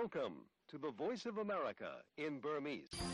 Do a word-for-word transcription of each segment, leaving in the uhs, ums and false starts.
Welcome to the Voice of America in Burmese. ။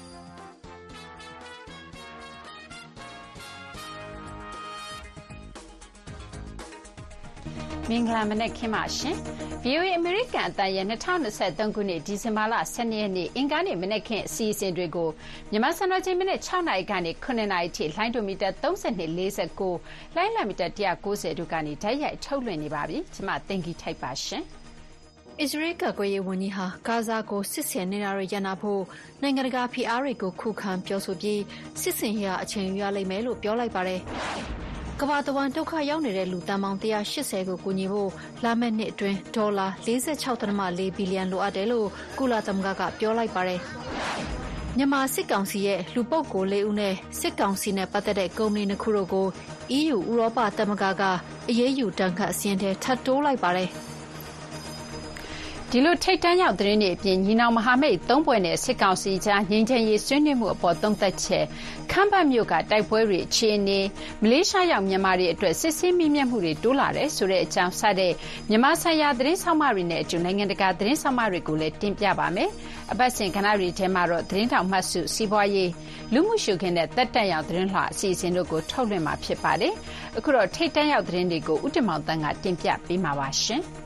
မင်္ဂလာမနက်ခင်းပါရှင်။ ဗွီအိုအေ အမေရိကန်အသံရဲ့၂၀၂၃ခုနှစ်ဒီဇင်ဘာလ၁၂ရက်နေ့အင်္ဂါနေ့မနက်ခင်းအစီအစဉ်တွေကိုမြန်မာစံတော်ချိန်မနက်၆နာရီကနေ၇နာရီထိလှိုင်းဒိုမီတာ၃၂ ၄၉လှိုင်းလမီတာ၁၉၀တို့ကနေဓာတ်ရိုက်ထုတ်လွှင့်နေပါပြီ။ကျွန်မသိင်္ဂီထိုက်ပါရှင်။အစ္စရေးကာကွယ်ရေးဝန်ကြီးဟာဂါဇာကိုစစ်ဆင်နေတာတွေရပ်နာဖို့နိုင်ငံတကာဖိအားတွေကိုခုခံပြောဆိုပြီးစစ်ဆင်ရေးအချိန်ယူရလိမ့်မယ်လို့ပြောလိုက်ပါတယ်။ကမ္ဘာတဝန်းဒုက္ခရောက်နေတဲ့လူတန်းပေါင်း၁၈၀ကိုကူညီဖို့လာမယ့်နှစ်အတွင်းဒေါ်လာ၄၆.၄ဘီလီယံလိုအပ်တယ်လို့ကုလသမဂ္ဂကပြောလိုက်ပါတယ်။မြန်မာစစ်ကောင်စီရဲ့လူပုဂ္ဂိုလ်၄ဦးနဲ့စစ်ကောင်စီနဲ့ပတ်သက်တဲ့ကုမ္ပဏီနှစ်ခုတို့ကို အီးယူ ဥရောပသမဂ္ဂကအရေးယူတန်ခတ်အစီရင်ထဲထပ်တိုးလိုက်ပါတယ်။ဒီလိုထိတ်တန့်ရောက်သတင်းတွေအပြင်ညီနောင်မဟာမိတ်သုံးဖွဲ့နဲ့စစ်ကောင်စီကြားငြိမ်းချမ်းရေးဆွေးနွေးမှုအပေါ်သုံးသပ်ချက်ခမ်းပတ်မြို့ကတိုက်ပွဲတွေအခြေအနေမလေးရှားရောက်မြန်မာတွေအတွက်စစ်ဆေးမိမြတ်မှုတွေတိုးလာတယ်ဆိုတဲ့အကြောင်းစတဲ့မြန်မာဆိုင်ရာသတင်းဆောင်မတွေနဲ့အတူနိုင်ငံတကာသတင်းဆောင်မတွေကိုလည်းတင်ပြပါမယ်။အပတ်စဉ်ကဏ္ဍတွေထဲမှာတော့သတင်းတောင်မှတ်စုစီးပွားရေးလူမှုရှုခင်းတဲ့တက်တက်ရောက်သတင်းလှအစီအစဉ်တို့ကိုထုတ်လွှင့်မှာဖြစ်ပါတယ်။အခုတော့ထိတ်တန့်ရောက်သတင်းတွေကိုဥတ္တမောင်တန်းကတင်ပြပေးမှာပါရှင်။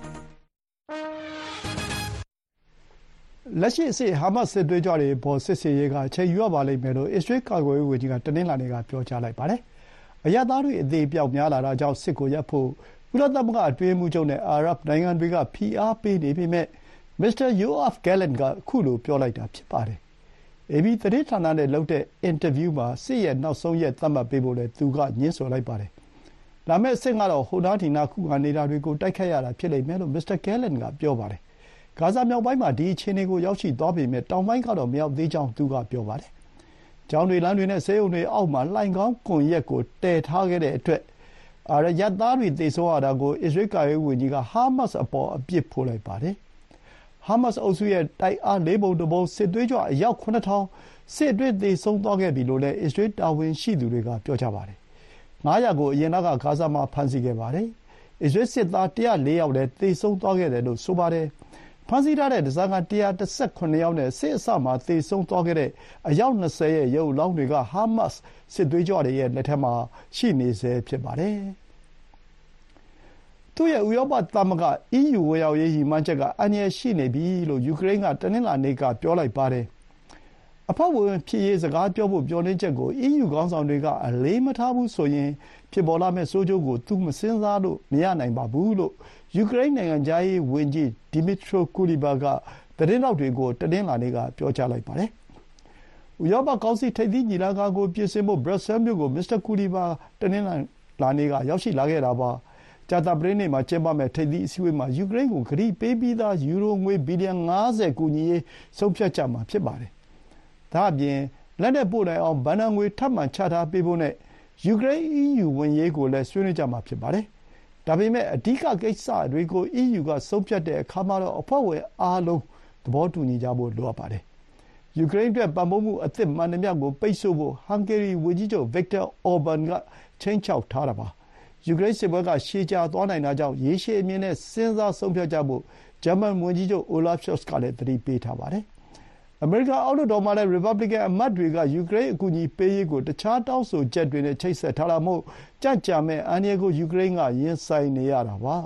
လက်ရှိအစစ်ဟာမတ်စစ်သွေးကြွတွေပေါ်စစ်စေရေးကအချိန်ယူရပါလိမ့်မယ်လို့အစ္စရေးကာကွယ်ရေးဝန်ကြီးကတနင်္လာနေ့ကပြောကြားလိုက်ပါတယ်။အရပ်သားတွေအသေးပြောက်များလာတာကြောင့်စစ်ကိုရပ်ဖို့ကုလသမဂ္ဂအတွင်းရေးမှူးချုပ်နဲ့အာရပ်နိုင်ငံတွေကဖိအားပေးနေပေမဲ့မစ္စတာယိုအာဖ်ဂဲလန်ကအခုလိုပြောလိုက်တာဖြစ်ပါတယ်။ အေဘီသတင်းဌာနနဲ့လုပ်တဲ့အင်တာဗျူးမှာစစ်ရဲ့နောက်ဆုံးရက်သတ်မှတ်ပေးဖို့လည်းသူကညှင်းဆိုလိုက်ပါတယ်။လာမယ့်အဆင့်ကတော့ဟိုနားဒီနားခုခံနေတာတွေကိုတိုက်ခိုက်ရတာဖြစ်လိမ့်မယ်လို့မစ္စတာဂဲလန်ကပြောပါတယ်။ဂါဇာမြောက်ပိုင်းမှာဒီအခြေအနေကိုရောက်ရှိသွားပေမဲ့တောင်ပိုင်းကတော့မရောက်သေးကြောင်းသူကပြောပါတယ်။ကျောင်းတွေလမ်းတွေနဲ့ဆေးရုံတွေအောက်မှာလှိုဏ်ခေါင်းကွန်ရက်ကိုတည်ထားခဲ့တဲ့အတွက်အရပ်သားတွေသေဆုံးရတာကိုအစ္စရေးကာကွယ်ရေးဝန်ကြီးကဟာမတ်စ်အပေါ်အပြစ်ဖို့လိုက်ပါတယ်။ဟာမတ်စ်အုပ်စုရဲ့တိုက်အားလေးပုံတစ်ပုံစစ်သွေးကြွအယောက်ခုနှစ်ထောင်စစ်အတွင်းသေဆုံးသွားခဲ့ပြီလို့လည်းအစ္စရေးတာဝန်ရှိသူတွေကပြောကြပါတယ်။ငါးရာကိုအရင်ကဂါဇာမှာဖမ်းဆီးခဲ့ပါတယ်။အစ္စရေးစစ်သား၁၀၄ယောက်လည်းသေဆုံးသွားခဲ့တယ်လို့ဆိုပါတယ်။ဖမ်းဆီးထားတဲ့ဓားစာခံ၁၁၇ယောက်နဲ့စစ်အစမှာသေဆုံးသွားခဲ့တဲ့အယောက်၂၀ရဲ့ရုပ်အလောင်းတွေကဟာမတ်စ်စစ်သွေးကြွတွေရဲ့လက်ထဲမှာရှိနေဆဲဖြစ်ပါတယ်။သူ့ရဲ့ဥရောပသမဂ္ဂ အီးယူ ဝင်ရောက်ရေးရည်မှန်းချက်က အန္တရာယ်ရှိနေပြီလို့ယူကရိန်းကတနင်္လာနေ့ကပြောလိုက်ပါတယ်။အဖွဲ့ဝင်ဖြစ်ရေးစကားပြောဖို့မျှော်လင့်ချက်ကို အီးယူခေါင်းဆောင်တွေကအလေးမထားဘူးဆိုရင်ဖြစ်ပေါ်လာမယ့်ဆိုးကျိုးကိုသူမစဥ်းစားလို့မရနိုင်ပါဘူးလို့ယူကရိန်းနိုင်ငံခြားရေးဝန်ကြီးဒီမီထရိုကူလီဘာကသတင်းထောက်တွေကိုတနင်္လာနေ့ကပြောကြားလိုက်ပါတယ်။ဥရောပကောင်စီထိပ်သီးညီလာခံကိုပြင်ဆင်ဖို့ဘရပ်ဆဲမြို့ကိုမစ္စတာကူလီဘာတနင်္လာနေ့ကရောက်ရှိလာခဲ့တာပါ။ကြာသပတေးနေ့မှာကျင်းပမယ့်ထိပ်သီးအစည်းအဝေးမှာယူကရိန်းကိုကတိပေးပြီးသားယူရိုငွေဘီလီယံ၅၀ကူညီရေးဆုံးဖြတ်ကြမှာဖြစ်ပါတယ်။ဒါ့အပြင်လက်နက်ပို့နိုင်အောင်ဘဏ္ဍာငွေထပ်မံချထားပေးဖို့နဲ့ယူကရိန်း အီးယူ ဝင်ရေးကိုလည်းဆွေးနွေးကြမှာဖြစ်ပါတယ်။ဒါပေမဲ့အဓိကကိစ္စတွေကို အီးယူ ကဆုံးဖြတ်တဲ့အခါမှာတော့အဖွဲ့ဝင်အားလုံးသဘောတူညီကြဖို့လိုအပ်ပါတယ်။ယူကရိန်းအတွက်ပံ့ပိုးမှုအသစ်မှန်သမျှကိုပိတ်ဆို့ဖို့ဟန်ဂေရီဝန်ကြီးချုပ်ဗစ်တာအော်ဘန်ကခြိမ်းခြောက်ထားတာပါ။ယူကရိန်းစစ်ပွဲကရှည်ကြာသွားနိုင်တာကြောင့်ရေရှည်အမြင်နဲ့စဉ်းစားဆုံးဖြတ်ကြဖို့ဂျာမန်ဝန်ကြီးချုပ်အိုလာဖ် ရှော့လ်ဇ်ကလည်းသတိပေးထားပါတယ်။အမေရိကန်အောက်လွှတ်တော်မှာလည်းရီပတ်ဘလီကန်အမတ်တွေကယူကရိန်းအကူအညီပေးရေးကိုတခြားတောင်းဆိုချက်တွေနဲ့ချိတ်ဆက်ထားတာမို့ကြန့်ကြာမယ့်အန္တရာယ်ကိုယူကရိန်းကရင်ဆိုင်နေရတာပါ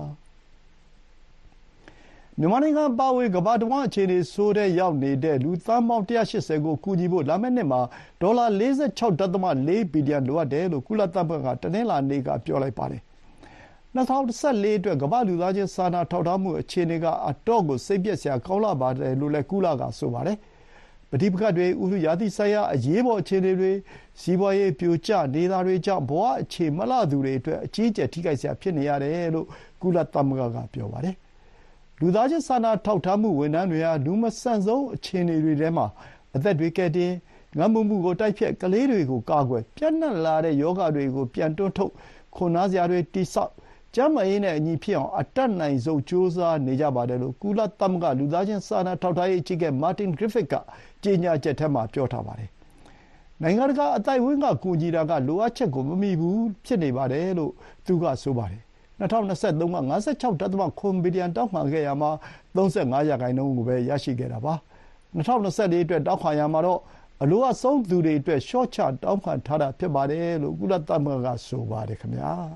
။မြန်မာနိုင်ငံအပါအဝင်ကမ္ဘာတဝန်းအခြေအနေဆိုးတဲ့ရောက်နေတဲ့လူသန်းပေါင်း၁၈၀ကိုကူညီဖို့လာမယ့်နှစ်မှာဒေါ်လာ၄၆.၄ဘီလီယံလိုအပ်တယ်လို့ကုလသမဂ္ဂကတနင်္လာနေ့ကပြောလိုက်ပါတယ်။၂၀၁၄အတွက်ကမ္ဘာ့လူသားချင်းစာနာထောက်ထားမှုအခြေအနေကအတော့်ကိုစိတ်ပျက်စရာကောင်းလှပါတယ်လို့လည်းကုလကဆိုပါတယ်။ပဋိပက္ခတွေဥတုရာသီဆိုင်ရာအရေးပေါ်အခြေအနေတွေစီးပွားရေးပြိုကျနေတာတွေကြောင့်ဘဝအခြေမလှသူတွေအတွက်အကြီးအကျယ်ထိခိုက်စရာဖြစ်နေရတယ်လို့ကုလသမဂ္ဂကပြောပါတယ်။လူသားချင်းစာနာထောက်ထားမှုဝန်ထမ်းတွေဟာလူမဆန်ဆုံးအခြေအနေတွေထဲမှာအသက်တွေကယ်တင်ငတ်မွတ်မှုကိုတိုက်ဖျက်ကလေးတွေကိုကာကွယ်ပြန့်နှံ့လာတဲ့ရောဂါတွေကိုပြန်တွန်းထုတ်ခုနားစရာတွေတိဆောက်ကျန်းမာရေးနဲ့အညီဖြစ်အောင်အတတ်နိုင်ဆုံးကြိုးစားနေကြပါတယ်လို့ကုလသမဂ္ဂလူသားချင်းစာနာထောက်ထားရေးအကြီးအကဲမာတင်ဂရစ်ဖစ်ကကြေညာချက်ထဲမှာပြောထားပါတယ်။နိုင်ငံတကာအသိုက်အဝန်းကကူညီတာကလိုအပ်ချက်ကိုမမီဘူးဖြစ်နေပါတယ်လို့သူကဆိုပါတယ်။၂၀၂၃ က ၅၆.၇ ဘီလီယံတောင်းခံခဲ့ရာမှာ၃၅ ရာခိုင်နှုန်းကိုပဲရရှိခဲ့တာပါ။၂၀၂၄ အတွက်တောင်းခံရာမှာတော့အလိုအပ်ဆုံးသူတွေအတွက်လျှော့ချတောင်းခံထားတာဖြစ်ပါတယ်လို့ကုလသမဂ္ဂကဆိုပါတယ်ခင်ဗျာ။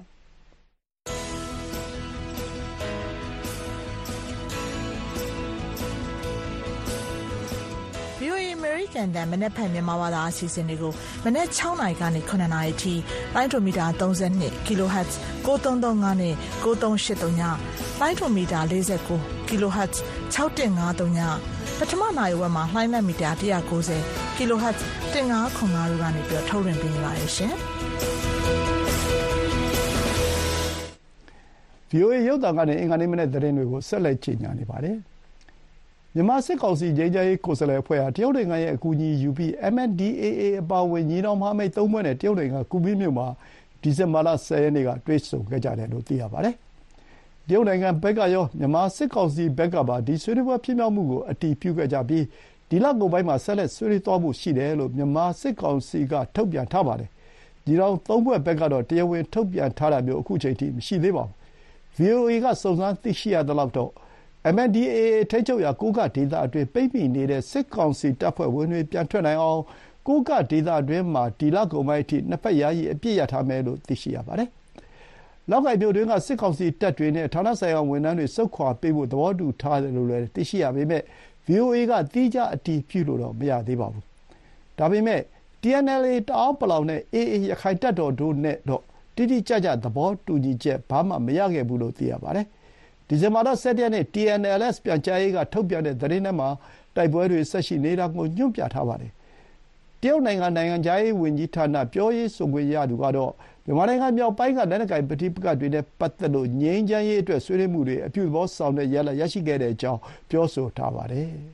ဗွီအိုအေ အမေရိကန်တန်မနက်ဖြန်မြန်မာဘာသာအစီအစဉ်တွေကိုမနက်၆နာရီကနေ၇နာရီထိလိုင်းဒိုမီတာ၃၂ kHz ကိုသုံးသုံးငါးနဲ့ကိုသုံးရှစ်သုံးညလိုင်းဒိုမီတာ၄၉ kHz ၆၁၅သုံးညပထမနာရီဝက်မှာလှိုင်းလက်မီတာ၁၉၀ kHz ၁၅ခု၅တို့ကနေပြီးထုတ်လွှင့်ပေးပါရရှင်။ဗွီအိုအေ ရုပ်သံကနေအင်္ဂါနေ့မနေ့သတင်းတွေကိုဆက်လက်ကြေညာနေပါတယ်။မြန်မာစစ်ကောင်စီငြိမ်းချမ်းရေးကိုယ်စားလှယ်အဖွဲ့ဟာတရုတ်နိုင်ငံရဲ့အကူအညီယူပြီး အမ် အန် ဒီ အေ အေ အပါအဝင်ညီနောင်မဟာမိတ်သုံးဖွဲ့နဲ့တရုတ်နိုင်ငံကူမင်းမြို့မှာဒီဇင်ဘာလ၁၀ရက်နေ့ကတွေ့ဆုံခဲ့ကြတယ်လို့သိရပါတယ်။တရုတ်နိုင်ငံဘက်ကရောမြန်မာစစ်ကောင်စီဘက်ကပါဒီဆွေးနွေးပွဲဖြစ်မြောက်မှုကိုအတည်ပြုခဲ့ကြပြီးဒီလကုန်ပိုင်းမှာဆက်လက်ဆွေးနွေးသွားဖို့ရှိတယ်လို့မြန်မာစစ်ကောင်စီကထုတ်ပြန်ထားပါတယ်။ညီနောင်သုံးဖွဲ့ဘက်ကတော့တရားဝင်ထုတ်ပြန်ထားတာမျိုးအခုချိန်ထိမရှိသေးပါဘူး။ ဗွီအိုအေကစုံစမ်းသိရှိရသလောက်တော့ အမ် အန် ဒီ အေ အေ ထိန်းချုပ်ရာကိုးကဒေသအတွင်းပိတ်မိနေတဲ့စစ်ကောင်စီတပ်ဖွဲ့ဝင်တွေပြန်ထွက်နိုင်အောင်ကိုးကဒေသအတွင်းမှာဒီလကုန်ပိုင်းအထိနှစ်ဖက်ယာယီအပစ်ရပ်ထားမယ်လို့သိရှိရပါတယ်။လောက်ကိုင်မြို့တွင်းကစစ်ကောင်စီတပ်တွေနဲ့ဌာနဆိုင်ရာဝန်ထမ်းတွေဆုတ်ခွာပေးဖို့သဘောတူထားတယ်လို့လည်းသိရှိရပေမဲ့ ဗွီအိုအေကသီးခြားအတည်ပြုလို့တော့မရသေးပါဘူး။ဒါပေမဲ့ တီ အန် အယ် အေ တအောင်းပလောင်နဲ့ အေ အေ ရခိုင်တပ်တော်တို့နဲ့တော့တိတိကျကျသဘောတူညီချက်ဘာမှမရခဲ့ဘူးလို့သိရပါတယ်။ဒီဇင်ဘာလ၁၁ရက်နေ့ တီ အန် အယ် အက်စ် ပြန်ကြားရေးကထုတ်ပြန်တဲ့သတင်းထဲမှာတိုက်ပွဲတွေဆက်ရှိနေတာကိုညွှန်ပြထားပါတယ်။တရုတ်နိုင်ငံနိုင်ငံခြားရေးဝန်ကြီးဌာနပြောရေးဆိုခွင့်ရသူကတော့မြန်မာနိုင်ငံမြောက်ပိုင်းကလက်နက်ကိုင်ပဋိပက္ခတွေနဲ့ပတ်သက်လို့ငြိမ်းချမ်းရေးအတွက်ဆွေးနွေးမှုတွေအပြုသဘောဆောင်တဲ့ရလဒ်ရရှိခဲ့တဲ့အကြောင်းပြောဆိုထားပါတယ်။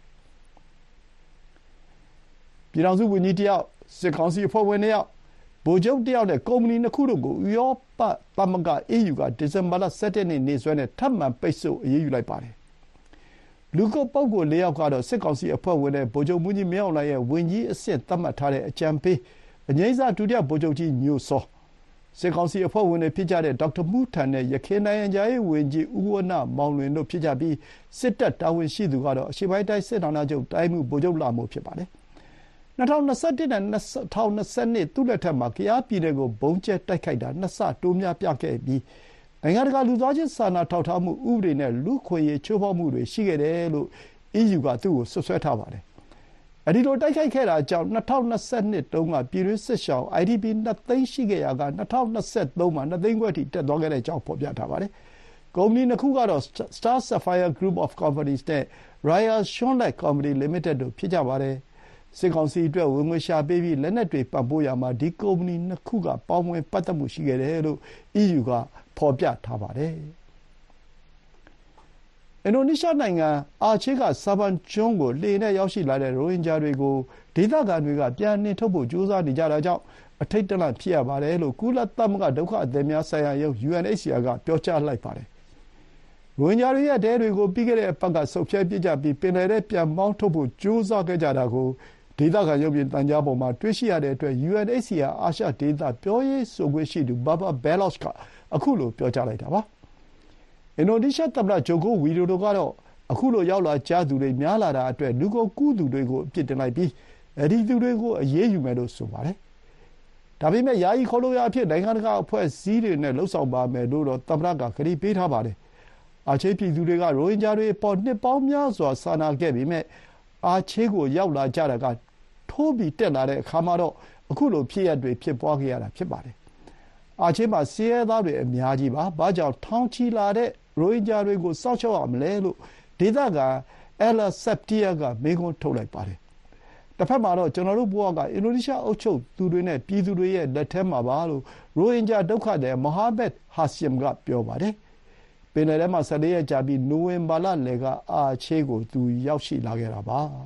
ပြည်ထောင်စုဝန်ကြီးတစ်ယောက်၊စစ်ကောင်စီအဖွဲ့ဝင်နှစ်ယောက်ဗိုလ်ချုပ်တစ်ယောက်နဲ့ကုမ္ပဏီနှစ်ခုတို့ကိုဥရောပသမဂ္ဂ အီးယူ ကဒီဇင်ဘာလ၁၁ရက်နေ့နေ့စွဲနဲ့ထပ်မံပိတ်ဆို့အရေးယူလိုက်ပါတယ်။လူပုဂ္ဂိုလ်လေးယောက်ကတော့စစ်ကောင်စီအဖွဲ့ဝင်တဲ့ဗိုလ်ချုပ်မှူးကြီးမင်းအောင်လှိုင်ရဲ့ဝန်ကြီးအဆင့်သတ်မှတ်ထားတဲ့အကြံပေးအငြိမ်းစားဒုတိယဗိုလ်ချုပ်ကြီးညိုစောစစ်ကောင်စီအဖွဲ့ဝင်တွေဖြစ်ကြတဲ့ဒေါက်တာမူးထန်နဲ့ယခင်နိုင်ငံခြားရေးဝန်ကြီးဦးဝဏ္ဏမောင်လွင်တို့ဖြစ်ကြပြီးစစ်တပ်တာဝန်ရှိသူကတော့အရှေ့ပိုင်းတိုင်းစစ်ဌာနချုပ်တိုင်းမှူးဗိုလ်ချုပ်လာမိုးဖြစ်ပါတယ်။၂၀၂၁နဲ့၂၀၂၂သူ့လက်ထက်မှာကယားပြည်နယ်ကိုဘုံကျဲတိုက်ခိုက်တာနှစ်ဆတိုးများပြခဲ့ပြီးနိုင်ငံတကာလူသားချင်းစာနာထောက်ထားမှုဥပဒေနဲ့လူ့အခွင့်အရေးချိုးဖောက်မှုတွေရှိခဲ့တယ်လို့ အီးယူကသူ့ကိုစွပ်စွဲထားပါတယ်။အဲဒီလိုတိုက်ခိုက်ခဲ့တာကြောင့်၂၀၂၂တုန်းကပြည်တွင်းစစ်ရှောင် အိုင်ဒီပီနှစ်သိန်းရှိခဲ့ရာက၂၀၂၃မှာနှစ်သိန်းခွဲအထိတက်သွားခဲ့တဲ့အကြောင်းဖော်ပြထားပါတယ်။ကုမ္ပဏီနှစ်ခုကတော့ Star Sapphire Group of Companies နဲ့ Royal Shonland Company Limited တို့ဖြစ်ကြပါတယ်။စစ်ကောင်စီအတွက်ဝင်ငွေရှာပေးပြီးလက်နက်တွေပံ့ပိုးရာမှာဒီကုမ္ပဏီနှစ်ခုကပေါင်းဝင်ပတ်သက်မှုရှိခဲ့တယ်လို့ အီးယူကဖော်ပြထားပါတယ်။အင်ဒိုနီးရှားနိုင်ငံအာချေးကဆာဘန်ကျွန်းကိုလှေနဲ့ရောက်ရှိလာတဲ့ရိုဟင်ဂျာတွေကိုဒေသခံတွေကပြန်နှင်ထုတ်ဖို့ကြိုးစားနေကြတာကြောင့်အထိတ်တလန့်ဖြစ်ရပါတယ်လို့ကုလသမဂ္ဂဒုက္ခသည်များဆိုင်ရာရုံး ယူ အန် အိုက် စီ အာ ကပြောကြားလိုက်ပါတယ်။ရိုဟင်ဂျာတွေရဲ့တဲတွေကိုပြီးခဲ့တဲ့အပတ်ကဆုတ်ဖြဲပစ်ကြပြီးပင်လယ်ထဲပြန်မောင်းထုတ်ဖို့ကြိုးစားခဲ့ကြတာကိုဒေသခံရုပ်မြင်သံကြားပေါ်မှာတွေ့ရှိရတဲ့အတွက် ယူ အန် အိုက် စီ အာ အာရှဒေသပြောရေးဆိုခွင့်ရှိသူဘာဘာဘဲလော့ချ်ကအခုလိုပြောကြားလိုက်တာပါ။အင်ဒိုနီးရှားသမ္မတဂျိုကိုဝီဒိုဒိုကတော့အခုလိုရောက်လာကြသူတွေများလာတာအတွက်လူကုန်ကူးသူတွေကိုအပြစ်တင်လိုက်ပြီးအဲဒီသူတွေကိုအရေးယူမယ်လို့ဆိုပါတယ်။ဒါပေမဲ့ယာယီခေါ်လိုရာအဖြစ်နိုင်ငံတကာအဖွဲ့အစည်းတွေနဲ့လှုပ်ဆောင်ပါမယ်လို့တော့သမ္မတကကတိပေးထားပါတယ်။အာချေးပြည်သူတွေကရိုဟင်ဂျာတွေအပေါ်နှစ်ပေါင်းများစွာစာနာခဲ့ပေမဲ့အာချေးကိုရောက်လာကြတာကထိုးပြီးတက်လာတဲ့အခါမှာတော့အခုလိုဖြစ်ရပ်တွေဖြစ်ပွားခဲ့ရတာဖြစ်ပါတယ်။အာချေးမှာစီးရဲသားတွေအများကြီးပါ။ဘာကြောင့်ထောင်ချီလာတဲ့ရိုဟင်ဂျာတွေကိုစောင့်ရှောက်ရမလဲလို့ဒေသခံအယ်လာဆက်တီယာကမေးခွန်းထုတ်လိုက်ပါတယ်။တစ်ဖက်မှာတော့ကျွန်တော်တို့ဘဝကအင်ဒိုနီးရှားအုပ်ချုပ်သူတွေနဲ့ပြည်သူတွေရဲ့လက်ထဲမှာပါလို့ရိုဟင်ဂျာဒုက္ခသည်မိုဟာမက်ဟာဆင်ကပြောပါတယ်။ပင်လယ်ထဲမှာ၁၄ရက်ကြာပြီးနိုဝင်ဘာလလယ်ကအာချေးကိုသူရောက်ရှိလာခဲ့တာပါ။